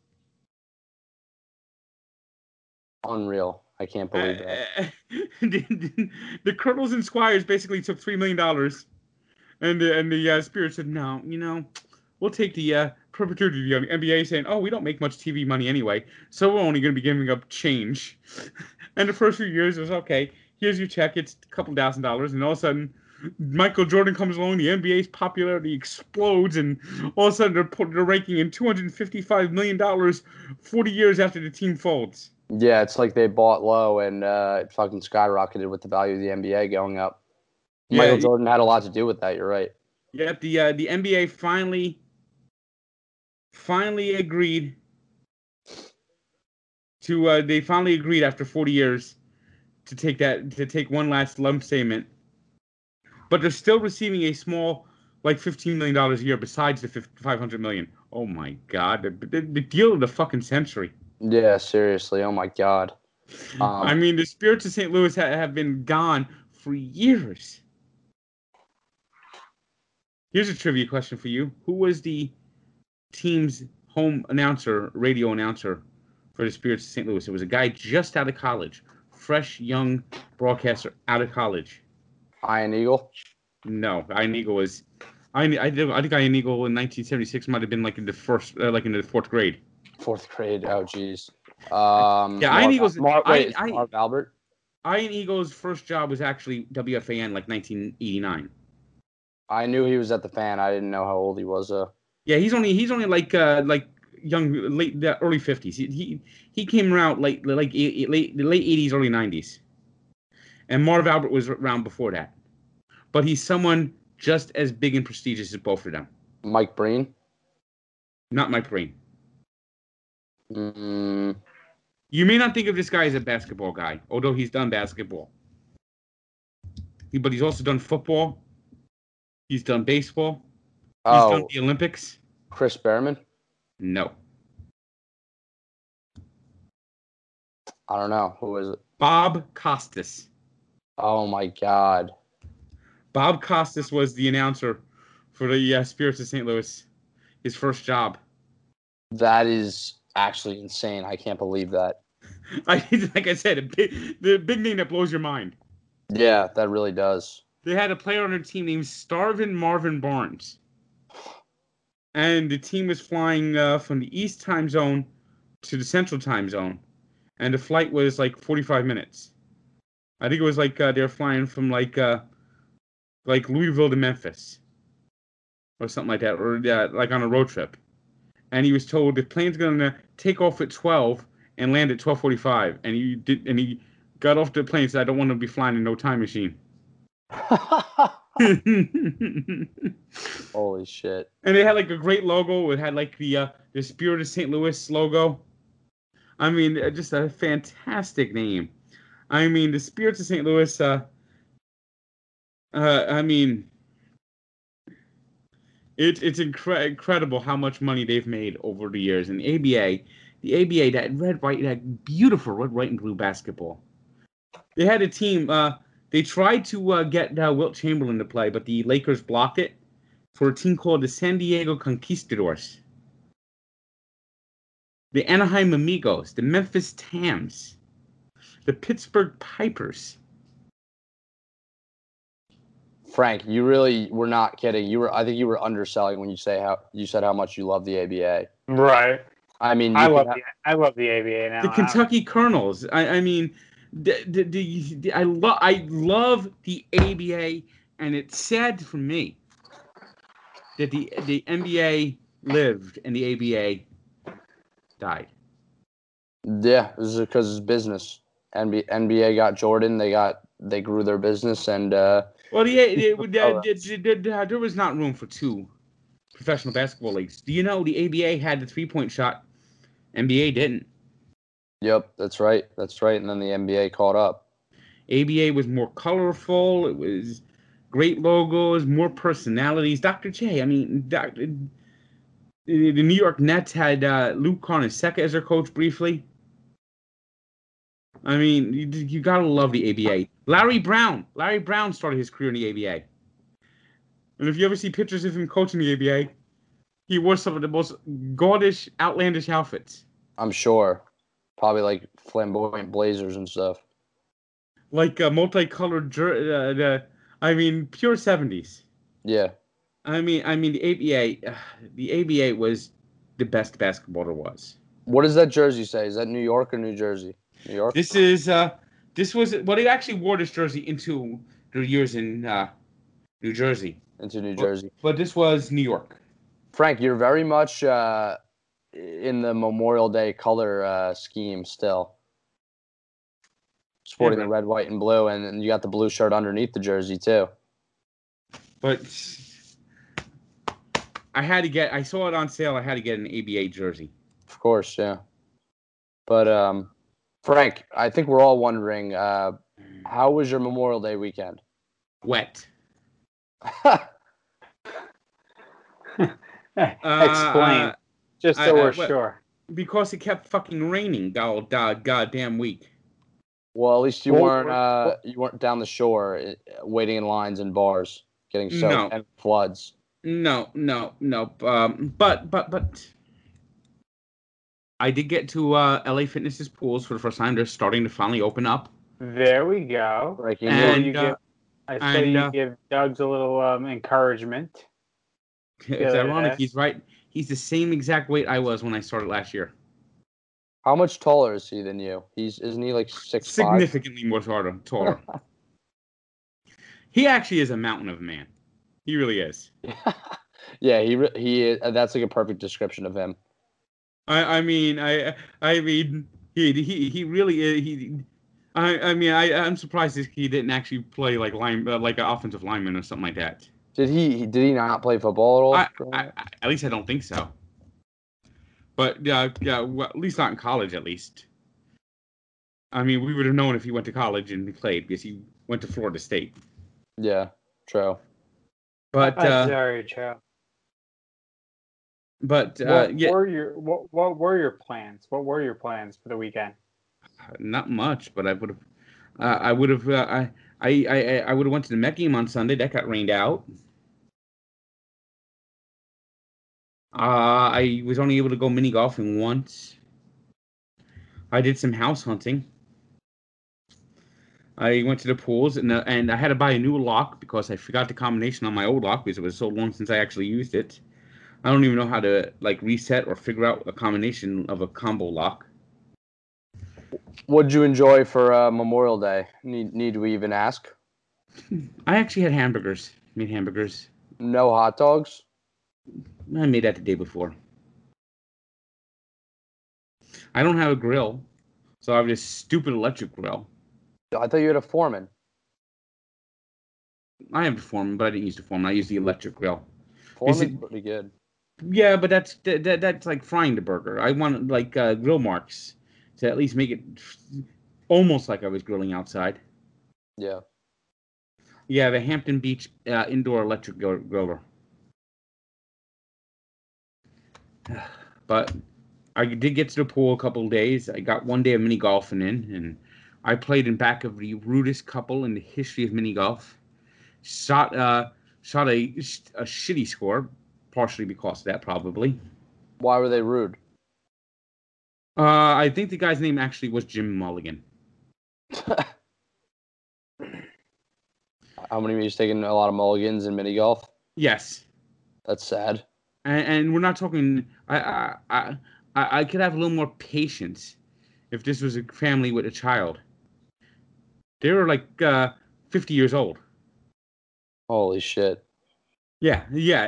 S2: Unreal. I can't believe that.
S1: Uh, the, the Colonels and Squires basically took three million dollars, and the and the uh, Spirit said, "No, you know, we'll take the uh, perpetuity of the N B A," saying, "Oh, we don't make much T V money anyway, so we're only going to be giving up change." And the first few years it was okay. Here's your check. It's a couple thousand dollars, and all of a sudden, Michael Jordan comes along. The N B A's popularity explodes, and all of a sudden they're put, they're ranking in two hundred fifty-five million dollars forty years after the team folds.
S2: Yeah, it's like they bought low and uh, it fucking skyrocketed with the value of the N B A going up.
S1: Yeah,
S2: Michael Jordan had a lot to do with that. You're right.
S1: Yeah, the uh, the N B A finally finally agreed to. Uh, they finally agreed after forty years to take that to take one last lump payment, but they're still receiving a small, like fifteen million dollars a year besides the five hundred million. Oh my God, the, the, the deal of the fucking century.
S2: Yeah, seriously. Oh my God. Um,
S1: I mean, the Spirits of Saint Louis ha- have been gone for years. Here's a trivia question for you: who was the team's home announcer, radio announcer for the Spirits of Saint Louis? It was a guy just out of college, fresh young broadcaster out of college.
S2: Iron Eagle.
S1: No, Iron Eagle was. I I, did, I think Iron Eagle in nineteen seventy-six might have been like in the first, uh, like in the fourth grade.
S2: Fourth grade. Oh, jeez. Um,
S1: Yeah, Iron
S2: Marv,
S1: Eagle's.
S2: Marv, wait,
S1: I, I,
S2: Marv Albert.
S1: Iron Eagle's first job was actually W F A N, like nineteen eighty-nine.
S2: I knew he was at the Fan. I didn't know how old he was. Uh.
S1: Yeah, he's only he's only like uh like young late the early fifties. He he, he came around late like late late eighties, early nineties. And Marv Albert was around before that. But he's someone just as big and prestigious as both of them.
S2: Mike Breen.
S1: Not Mike Breen.
S2: Mm.
S1: You may not think of this guy as a basketball guy, although he's done basketball. He, but he's also done football. He's done baseball. He's
S2: Oh,
S1: done the Olympics.
S2: Chris Berman.
S1: No.
S2: I don't know. Who is it?
S1: Bob Costas.
S2: Oh my God.
S1: Bob Costas was the announcer for the uh, Spirits of Saint Louis. His first job.
S2: That is actually insane. I can't believe that.
S1: I like I said, a big, the big name that blows your mind.
S2: Yeah, that really does.
S1: They had a player on their team named Starvin Marvin Barnes. And the team was flying uh, from the East time zone to the Central time zone. And the flight was like forty-five minutes. I think it was like uh, they were flying from like uh, like Louisville to Memphis. Or something like that. Or uh, like on a road trip. And he was told the plane's going to take off at twelve and land at twelve forty-five. And he did, and he got off the plane and said, I don't want to be flying in no time machine.
S2: Holy shit.
S1: And they had like a great logo. It had like the uh, the Spirit of Saint Louis logo. I mean, just a fantastic name. I mean, the Spirits of Saint Louis, uh, uh, I mean, it, it's incre- incredible how much money they've made over the years. And the A B A, the A B A, that red, white, that beautiful red, white, and blue basketball. They had a team, uh, they tried to uh, get uh, Wilt Chamberlain to play, but the Lakers blocked it for a team called the San Diego Conquistadors, the Anaheim Amigos, the Memphis Tams, the Pittsburgh Pipers.
S2: Frank, you really were not kidding. You were. I think you were underselling when you say how you said how much you love the A B A.
S3: Right.
S2: I mean,
S3: I
S2: you
S3: love
S2: could
S3: the I love the A B A now.
S1: The Kentucky Colonels. I, I mean, the, the, the, the, I love I love the A B A, and it's sad for me that the the N B A lived and the A B A died.
S2: Yeah, this is because it's business. N B A, N B A got Jordan. They got they grew their business, and uh,
S1: Well, the, the, the, the, the, the, there was not room for two professional basketball leagues. Do you know the A B A had the three-point shot? N B A didn't.
S2: Yep, that's right. That's right. And then the N B A caught up.
S1: A B A was more colorful. It was great logos, more personalities. Doctor J, I mean, Doctor the, the New York Nets had uh, Luke Carnesecca as their coach briefly. I mean, you, you gotta love the A B A. Larry Brown. Larry Brown started his career in the A B A. And if you ever see pictures of him coaching the A B A, he wore some of the most gaudish, outlandish outfits.
S2: I'm sure. Probably like flamboyant blazers and stuff.
S1: Like uh, multicolored, jer- uh, the, I mean, pure seventies.
S2: Yeah.
S1: I mean, I mean, the A B A, uh, the A B A was the best basketball there was.
S2: What does that jersey say? Is that New York or New Jersey? New York.
S1: This is, uh, this was, well, they actually wore this jersey into their years in uh, New Jersey.
S2: Into New Jersey.
S1: But, but this was New York.
S2: Frank, you're very much uh, in the Memorial Day color uh, scheme still. Sporting
S1: Yeah,
S2: the red, white, and blue, and, and you got the blue shirt underneath the jersey too.
S1: But I had to get. I saw it on sale. I had to get an A B A jersey.
S2: Of course, yeah. But um, Frank, I think we're all wondering, uh, how was your Memorial Day weekend?
S1: Wet.
S3: Explain,
S1: uh,
S3: just
S1: I,
S3: so
S1: I,
S3: we're
S1: what-
S3: sure.
S1: Because it kept fucking raining all god goddamn week.
S2: Well, at least you
S3: Well,
S2: weren't
S3: well-
S2: uh, you weren't down the shore uh, waiting in lines and bars, getting soaked
S1: No.
S2: and floods.
S1: No, no, no. Um, but but but I did get to uh, L A Fitness's pools for the first time. They're starting to finally open up.
S3: There we go.
S2: Breaking
S3: So
S1: And,
S3: you
S1: uh,
S3: give, I say
S1: and,
S3: you
S1: uh,
S3: give Doug's a little um, encouragement.
S1: It's
S3: Yeah,
S1: ironic.
S3: yeah.
S1: He's right. He's the same exact weight I was when I started last year.
S2: How much taller is he than you? He's isn't he like six five?
S1: Significantly more taller. taller. He actually is a mountain of a man. He really is.
S2: Yeah, he re- he is, uh, that's like a perfect description of him.
S1: I I mean I I mean he he he really is. He I I mean I I'm surprised that he didn't actually play like line uh, like an offensive lineman or something like that.
S2: Did he did he not play football at all?
S1: I,
S2: growing
S1: I,
S2: up?
S1: I at least I don't think so. But yeah yeah well, at least not in college at least. I mean we would have known if he went to college and he played because he went to Florida State.
S2: Yeah, true.
S1: But
S3: That's
S1: uh,
S3: very true.
S1: but uh,
S3: What
S1: yeah,
S3: were your what what were your plans? What were your plans for the weekend?
S1: not much. But I would have uh, I would have uh, I I I, I would have went to the Met game on Sunday. That got rained out. Uh, I was only able to go mini golfing once. I did some house hunting. I went to the pools and uh, and I had to buy a new lock because I forgot the combination on my old lock because it was so long since I actually used it. I don't even know how to like reset or figure out a combination of a combo lock.
S2: What'd you enjoy for uh, Memorial Day? Need need we even ask?
S1: I actually had hamburgers. Made hamburgers.
S2: No hot dogs?
S1: I made that the day before. I don't have a grill, so I have this stupid electric grill.
S2: I thought you had a foreman.
S1: I have the foreman, but I didn't use the foreman. I used the electric grill.
S2: Foreman's
S1: it-
S2: pretty good.
S1: Yeah, but that's that, that that's like frying the burger. I want like uh, grill marks to at least make it almost like I was grilling outside.
S2: Yeah.
S1: Yeah, the Hampton Beach uh, indoor electric grill- griller. But I did get to the pool a couple of days. I got one day of mini golfing in, and I played in back of the rudest couple in the history of mini golf. Shot uh shot a a shitty score, partially because of that probably.
S2: Why were they rude?
S1: Uh, I think the guy's name actually was Jim Mulligan.
S2: How many of you taking a lot of mulligans in mini golf?
S1: Yes,
S2: That's sad.
S1: and, and we're not talking. I I I I I could have a little more patience if this was a family with a child. They were like uh, fifty years old.
S2: Holy shit.
S1: Yeah, yeah.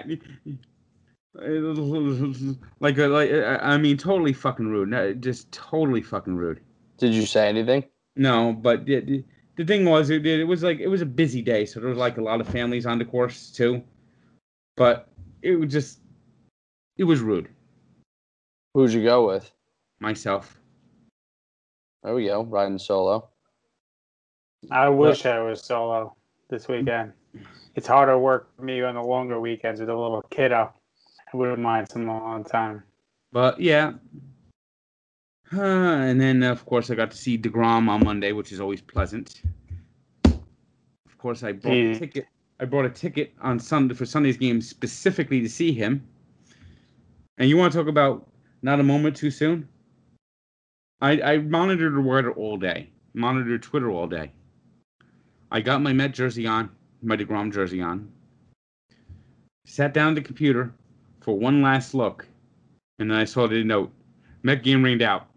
S1: Like, uh, like, uh, I mean, totally fucking rude. No, just totally fucking rude.
S2: Did you say anything?
S1: No, but the, the, the thing was, it, it was like it was a busy day, so there was like a lot of families on the course too. But it was just, it was rude.
S2: Who'd you go with?
S1: Myself.
S2: There we go. Riding solo.
S3: I wish I was solo this weekend. It's harder work for me on the longer weekends with a little kiddo. I wouldn't mind some alone time.
S1: But yeah. Uh, and then of course I got to see DeGrom on Monday, which is always pleasant. Of course I bought a
S3: Gee.
S1: ticket. I bought a ticket on Sunday for Sunday's game specifically to see him. And you want to talk about not a moment too soon? I, I monitored the weather all day. Monitored Twitter all day. I got my Met jersey on, my DeGrom jersey on. Sat down at the computer for one last look, and then I saw the note: Met game rained out.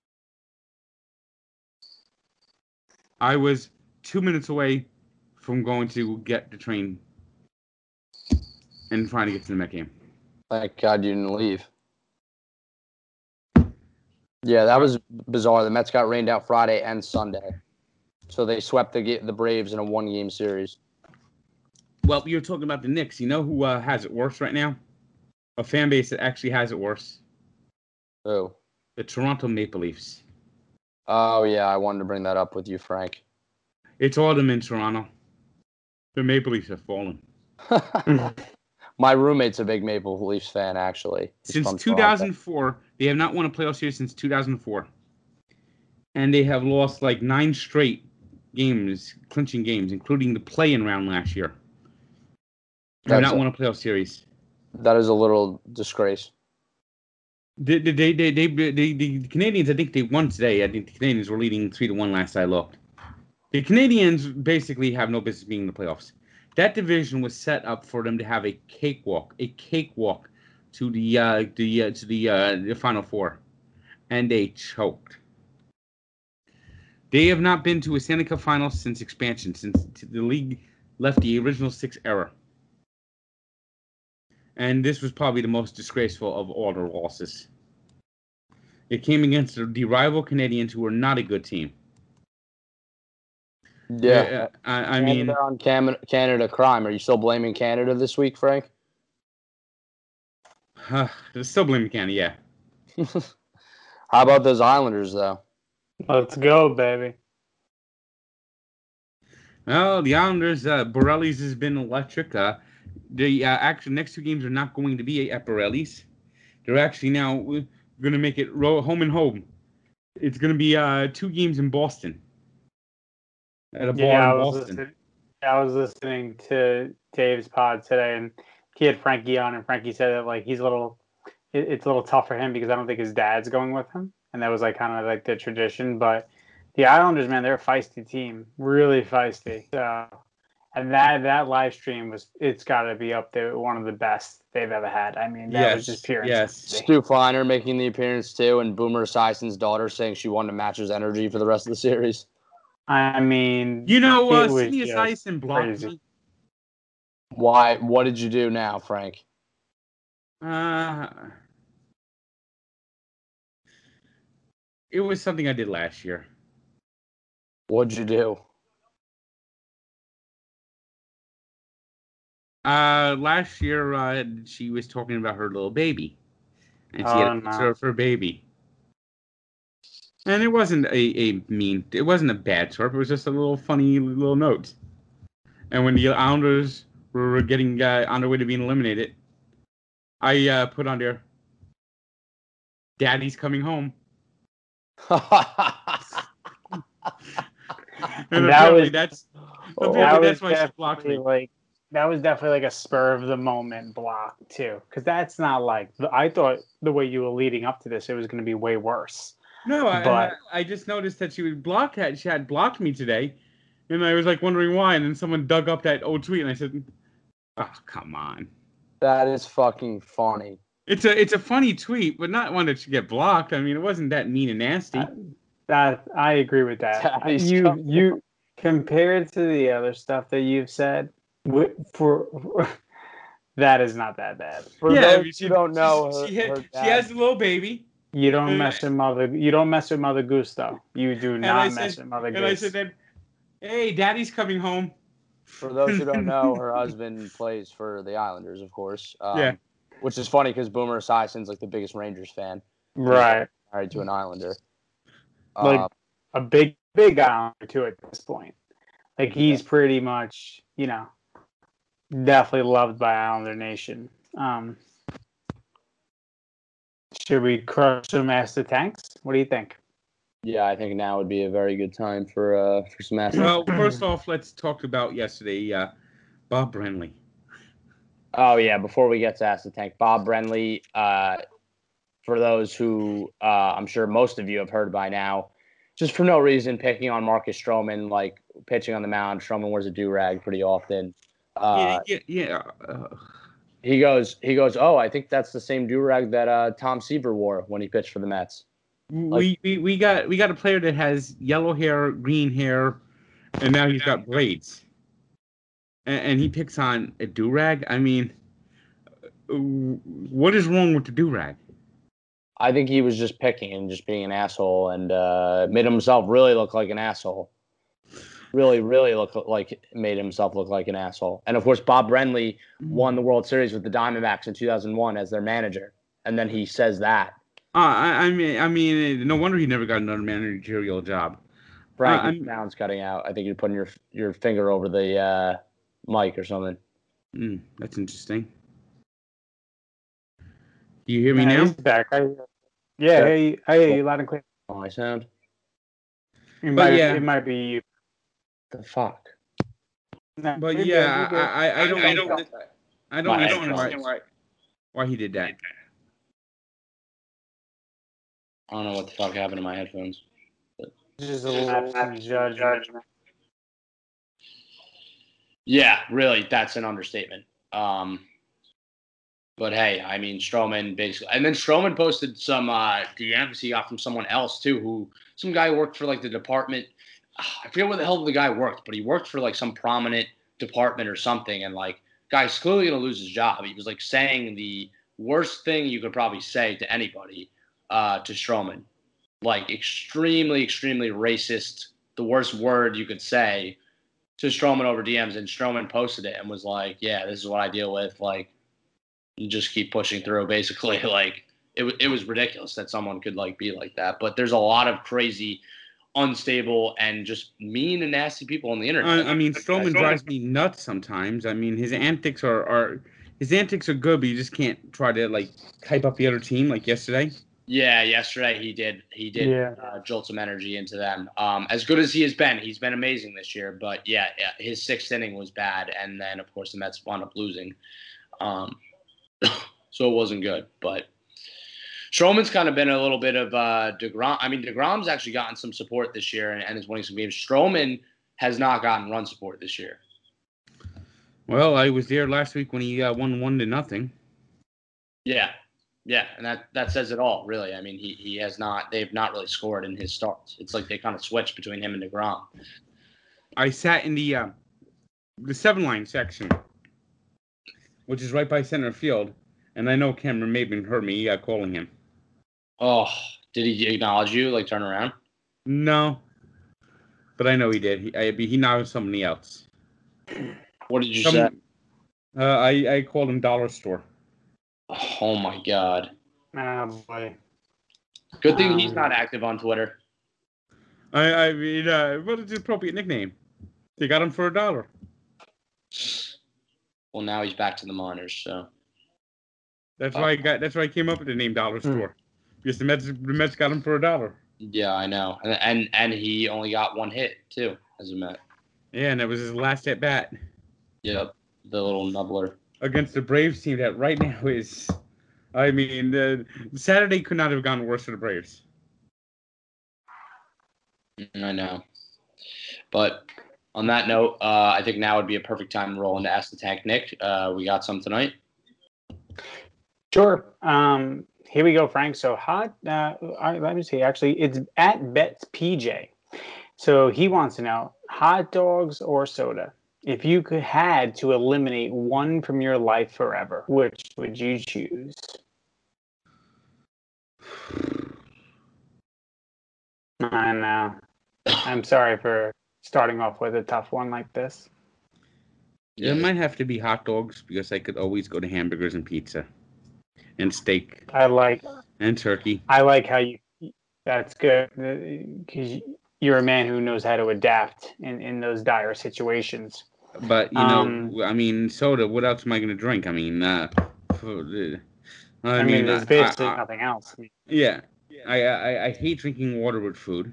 S1: I was two minutes away from going to get the train and trying to get to the Met game.
S2: Thank God you didn't leave. Yeah, that was bizarre. The Mets got rained out Friday and Sunday. So they swept the the Braves in a one-game series.
S1: Well, you're talking about the Knicks. You know who uh, has it worse right now? a fan base that actually has it worse.
S2: Who?
S1: The Toronto Maple Leafs.
S2: Oh, yeah, I wanted to bring that up with you, Frank.
S1: It's autumn in Toronto. The Maple Leafs have fallen.
S2: My roommate's a big Maple Leafs fan, actually. He's
S1: since
S2: from
S1: two thousand four, Toronto. They have not won a playoff series since two thousand four. And they have lost like nine straight games, clinching games, including the play-in round last year. They have not a, won a playoff series.
S2: That is a little disgrace.
S1: They, they, they, they, they, they, the Canadians, I think they won today. I think the Canadians were leading three to one last I looked. The Canadians basically have no business being in the playoffs. That division was set up for them to have a cakewalk, a cakewalk to the uh, the uh, to the uh, the Final Four, and they choked. They have not been to a Stanley Cup final since expansion, since the league left the original six era. And this was probably the most disgraceful of all their losses. It came against the rival Canadians, who were not a good team.
S2: Yeah,
S1: uh, I, I
S2: Canada
S1: mean,
S2: on Cam- Canada crime. Are you still blaming Canada this week, Frank?
S1: Uh, still blaming Canada, yeah.
S2: How about those Islanders, though?
S3: Let's go, baby.
S1: Well, the Islanders, uh, Borelli's has been electric. Uh, the uh, actually next two games are not going to be at Borelli's. They're actually now going to make it ro- home and home. It's going to be uh, two games in Boston. At a bar
S3: yeah,
S1: in
S3: I was
S1: Boston.
S3: Listening, I was listening to Dave's pod today, and he had Frankie on, and Frankie said that like he's a little, it, it's a little tough for him because I don't think his dad's going with him, and that was like kind of like the tradition. But the Islanders, man, they're a feisty team, really feisty. So, and that that live stream was, it's got to be up there, one of the best they've ever had. I mean, that
S1: yes,
S3: was just pure.
S1: Yes,
S2: Stu Feiner making the appearance too, and Boomer Esiason's daughter saying she wanted to match his energy for the rest of the series.
S3: I mean,
S1: you know, uh, Cindy Esiason blocked
S3: crazy.
S1: me.
S2: Why? What did you do now, Frank?
S1: Uh, it was something I did last year.
S2: What'd you do?
S1: Uh, last year, uh, she was talking about her little baby, and she
S3: oh,
S1: had a picture no. of her baby. And it wasn't a, a mean, it wasn't a bad twerp. It was just a little funny little note. And when the Islanders were getting uh, on their way to being eliminated, I uh, put on there, "Daddy's coming home." and
S3: and that was
S1: that's
S3: oh, that that's why she blocked me. Like that was definitely like a spur of the moment block too, because that's not like I thought the way you were leading up to this, it was going to be way worse.
S1: No, I,
S3: but
S1: I, I just noticed that she would block had she had blocked me today, and I was like wondering why. And then someone dug up that old tweet, and I said, "Oh, come on."
S2: That is fucking funny.
S1: It's a it's a funny tweet, but not one that should get blocked. I mean, it wasn't that mean and nasty.
S3: Uh, that I agree with that.
S2: Daddy's
S3: you
S2: coming.
S3: you compared to the other stuff that you've said, for, for that is not that bad.
S2: For
S1: yeah,
S2: those
S1: I mean, she
S2: who don't know,
S1: she,
S2: her,
S1: she, had,
S2: her
S1: she has a little baby.
S3: You don't mess with mother. You don't mess with Mother Goose, though. You do not mess
S1: said,
S3: with Mother Goose.
S1: And I said that, "Hey, Daddy's coming home."
S2: For those who don't know, her husband plays for the Islanders, of course. Um,
S1: yeah.
S2: Which is funny because Boomer Esiason's like the biggest Rangers fan.
S3: Right.
S2: Married to an Islander.
S3: Like
S2: uh,
S3: a big, big Islander too at this point. Like he's yeah. pretty much, you know, definitely loved by Islander Nation. Um, should we crush some Master Tanks? What do you think?
S2: Yeah, I think now would be a very good time for uh, for some Master
S1: Well, first off, let's talk about yesterday, uh, Bob Brenly.
S2: Oh, yeah, before we get to Ask the Tank, Bob Brenly, uh, for those who uh, I'm sure most of you have heard by now, just for no reason picking on Marcus Stroman, like pitching on the mound. Stroman wears a do-rag pretty often. Uh,
S1: yeah, yeah, yeah. Uh,
S2: he goes, he goes, oh, I think that's the same do-rag that uh, Tom Seaver wore when he pitched for the Mets.
S1: Like, we, we we got we got a player that has yellow hair, green hair, and now he's got braids. And, and he picks on a do-rag. I mean, what is wrong with the do-rag?
S2: I think he was just picking and just being an asshole and uh, made himself really look like an asshole. really, really look like made himself look like an asshole. And of course, Bob Brenly won the World Series with the Diamondbacks in two thousand one as their manager, and then he says that.
S1: Uh, I, I mean, I mean, no wonder he never got another managerial job.
S2: Frank,
S1: Uh,
S2: your sound's cutting out. I think you're putting your your finger over the uh, mic or something.
S1: Mm, that's interesting. Do you hear me
S3: no,
S1: now?
S3: He's back. I, yeah,
S2: Sure.
S3: hey, I hear you loud and clear.
S2: Oh, my sound.
S3: It
S1: But
S3: might,
S1: yeah.
S3: it might be you.
S2: The fuck.
S3: No,
S1: But
S3: you're
S1: yeah,
S3: good, you're good.
S1: I, I, I don't, I don't, I don't
S2: My
S1: understand why,
S2: headphones.
S1: why, why he did that.
S2: I don't know what the fuck happened to my headphones.
S3: Just a lapse in judgment.
S2: Yeah, really, that's an understatement. Um, but hey, I mean, Stroman basically, and then Stroman posted some uh, D Ms he got from someone else too, who some guy who worked for like the department. I forget where the hell the guy worked, but he worked for like some prominent department or something, and like, guy's clearly gonna lose his job. He was like saying the worst thing you could probably say to anybody uh, to Stroman, like extremely, extremely racist. The worst word you could say to Stroman over D Ms, and Stroman posted it and was like, "Yeah, this is what I deal with. Like, you just keep pushing through." Basically, like it was it was ridiculous that someone could like be like that. But there's a lot of crazy, unstable, and just mean and nasty people on the internet.
S1: I, I mean, Strowman drives me nuts sometimes. I mean, his antics are, are his antics are good, but you just can't try to like hype up the other team like yesterday.
S2: Yeah, yesterday he did he did
S3: Yeah.
S2: uh, jolt some energy into them. Um, as good as he has been, he's been amazing this year. But yeah, yeah, his sixth inning was bad, and then of course the Mets wound up losing. Um, so it wasn't good. But Stroman's kind of been a little bit of uh, DeGrom. I mean, DeGrom's actually gotten some support this year and, and is winning some games. Stroman has not gotten run support this year.
S1: Well, I was there last week when he uh, won one to nothing.
S2: Yeah. Yeah, and that, that says it all, really. I mean, he, he has not – they've not really scored in his starts. It's like they kind of switched between him and DeGrom.
S1: I sat in the uh, the seven-line section, which is right by center field, and I know Cameron Maben heard me uh, calling him.
S2: Oh, did he acknowledge you, like turn around?
S1: No, but I know he did. He I, he knows somebody else.
S2: What did you
S1: Some,
S2: say?
S1: Uh, I, I called him Dollar Store.
S2: Oh, my God.
S3: Oh, boy.
S2: Good thing he's
S3: Um,
S2: not active on Twitter.
S1: I, I mean, uh, what is the appropriate nickname? They got him for a dollar.
S2: Well, now he's back to the minors, so.
S1: That's
S2: Oh.
S1: why I got. That's why I came up with the name Dollar
S3: Hmm.
S1: Store, because the Mets, the Mets got him for a dollar.
S2: Yeah, I know. And, and and he only got one hit, too, as a Met.
S1: Yeah, and that was his last at bat
S2: Yep, the little nubbler.
S1: against the Braves team that right now is. I mean, the Saturday could not have gone worse for the Braves.
S2: I know. But on that note, uh, I think now would be a perfect time to roll into Ask the Tank Nick. Uh, we got some tonight.
S3: Sure. Um, here we go, Frank. So hot. Uh, I, let me see. Actually, it's at Bets P J. So he wants to know hot dogs or soda. If you could had to eliminate one from your life forever, which would you choose? I know. I'm sorry for starting off with a tough one like this.
S1: It might have to be hot dogs because I could always go to hamburgers and pizza, and steak
S3: I like.
S1: and turkey.
S3: I like how you. That's good because you're a man who knows how to adapt in, in those dire situations.
S1: But you know,
S3: Um,
S1: I mean, soda. What else am I going to drink? I mean, uh, for the- I,
S3: I, mean,
S1: mean,
S3: there's
S1: I-
S3: basically
S1: I- I-
S3: nothing else.
S1: yeah, I, I I hate drinking water with food.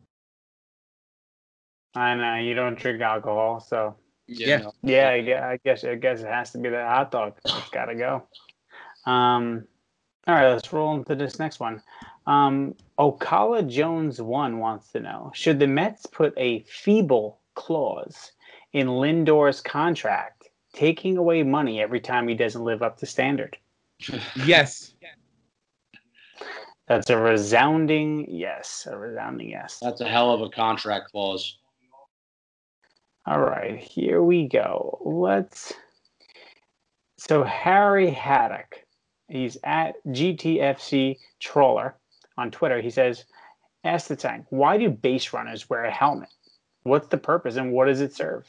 S3: I know you don't drink alcohol, so
S1: Yeah.
S2: no.
S3: yeah, I guess I guess, I guess it has to be that hot dog. It's got to go. Um, all right, let's roll into this next one. Um, Ocala Jones one wants to know: should the Mets put a feeble clause in Lindor's contract, taking away money every time he doesn't live up to standard?
S1: Yes.
S3: That's a resounding yes. A resounding yes.
S2: That's a hell of a contract clause.
S3: All right, here we go. Let's. So Harry Haddock, he's at G T F C Troller on Twitter. He says, "Ask the Tank, why do base runners wear a helmet? What's the purpose and what does it serve?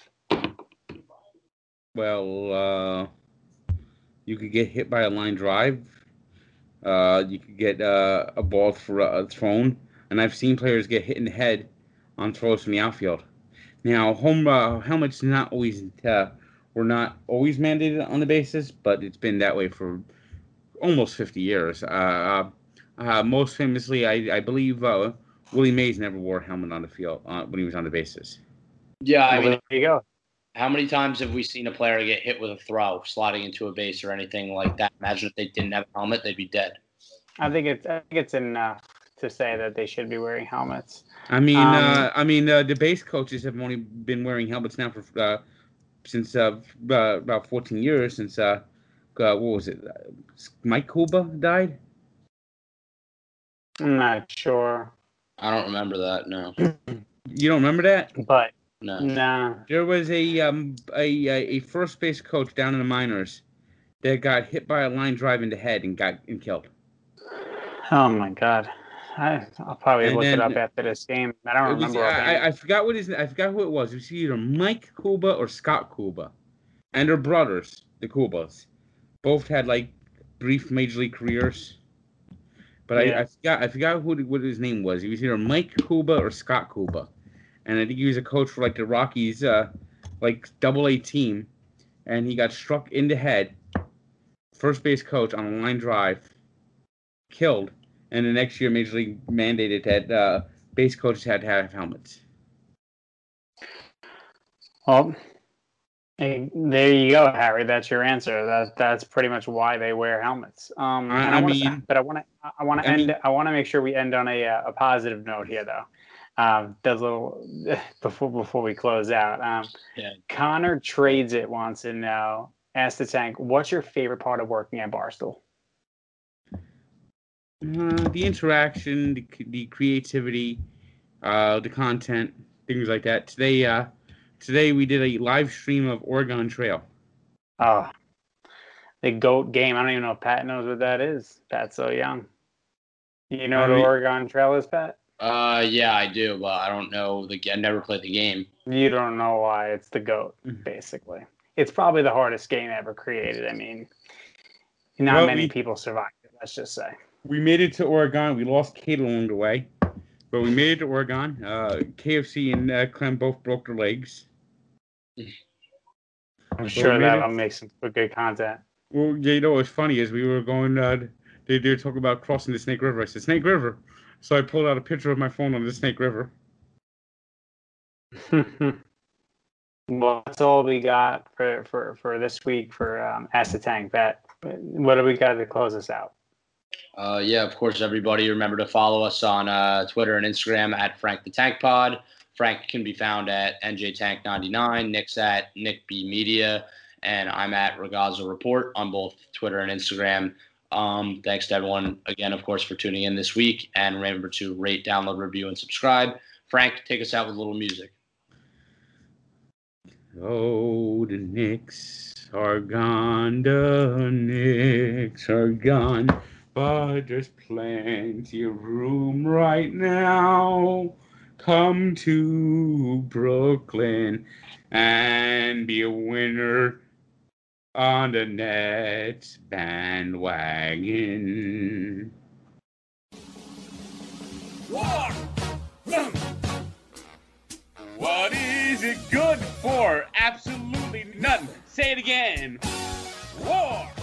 S1: Well, uh, you could get hit by a line drive. Uh, you could get uh, a ball for, uh, thrown, and I've seen players get hit in the head on throws from the outfield. Now, home uh, helmets not always uh, were not always mandated on the bases, but it's been that way for almost fifty years. Uh, uh, most famously, I, I believe uh, Willie Mays never wore a helmet on the field uh, when he was on the bases.
S2: Yeah, I
S3: Well,
S2: mean,
S3: there you go.
S2: how many times have we seen a player get hit with a throw, sliding into a base or anything like that? Imagine if they didn't have a helmet, they'd be dead.
S3: I think it's I think it's enough to say that they should be wearing helmets.
S1: I mean,
S3: Um,
S1: uh, I mean, uh, the base coaches have only been wearing helmets now for uh, since uh, uh, about fourteen years. Since uh, uh, what was it? Uh, Mike Kuba died.
S3: I'm not sure,
S2: I don't remember that, no.
S1: You don't remember that?
S3: but
S2: No.
S3: nah.
S1: There was a um a a first base coach down in the minors that got hit by a line drive in the head and got and killed.
S3: Oh my god. I, I'll probably
S1: And
S3: look
S1: then-
S3: it up after this game. I don't
S1: It was,
S3: remember.
S1: I,
S3: offhand.
S1: I I forgot what his I forgot who it was. It was either Mike Kuba or Scott Kuba, and their brothers, the Kubas, both had like brief major league careers. But
S3: Yeah.
S1: I, I forgot I forgot who what his name was. He was either Mike Kuba or Scott Kuba, and I think he was a coach for like the Rockies, uh, like Double A team, and he got struck in the head. First base coach on a line drive, killed, and the next year Major League mandated that uh, base coaches had to have helmets.
S3: Well, hey, there you go, Harry. That's your answer. That that's pretty much why they wear helmets. Um,
S1: I-
S3: and I,
S1: I
S3: wanna,
S1: mean-
S3: but I want to, I want to
S1: I
S3: end.
S1: mean-
S3: I want to make sure we end on a uh, a positive note here, though. Um, does a little before before we close out. Um,
S2: Yeah.
S3: Connor Trades It wants to know. Ask the Tank, what's your favorite part of working at Barstool?
S1: Uh, the interaction, the, the creativity, uh, the content, things like that. Today, uh, today we did a live stream of Oregon Trail.
S3: Oh, the GOAT game. I don't even know if Pat knows what that is. Pat's so young. You know
S1: I
S3: what
S1: mean-
S3: Oregon Trail is, Pat?
S2: Uh, yeah, I do, but I don't know. The I never played the game.
S3: You don't know why. It's the GOAT,
S1: Mhm.
S3: basically. It's probably the hardest game ever created. I mean, not
S1: Well,
S3: many
S1: we-
S3: people survived it, let's just say.
S1: We made it to Oregon. We lost Kate along the way, but we made it to Oregon. Uh, K F C and uh, Clem both broke their legs.
S3: I'm
S1: we
S3: sure
S1: made
S3: that'll
S1: it.
S3: make some good content.
S1: Well, yeah, you know what's funny is we were going. Uh, they they were talking about crossing the Snake River. I said Snake River, so I pulled out a picture of my phone on the Snake River.
S3: Well, that's all we got for, for, for this week for um, Ask the Tank. Pat, what do we got to close this out?
S2: Uh, yeah, of course, everybody remember to follow us on uh, Twitter and Instagram at Frank the Tank Pod. Frank can be found at N J Tank ninety-nine, Nick's at Nick B Media, and I'm at Ragazzo Report on both Twitter and Instagram. Um, thanks to everyone, again, of course, for tuning in this week. And remember to rate, download, review, and subscribe. Frank, take us out with a little music.
S1: Oh, the Knicks are gone. The Knicks are gone. But there's plenty of room right now. Come to Brooklyn and be a winner on the Nets bandwagon. War! What is it good for? Absolutely nothing. Say it again. War!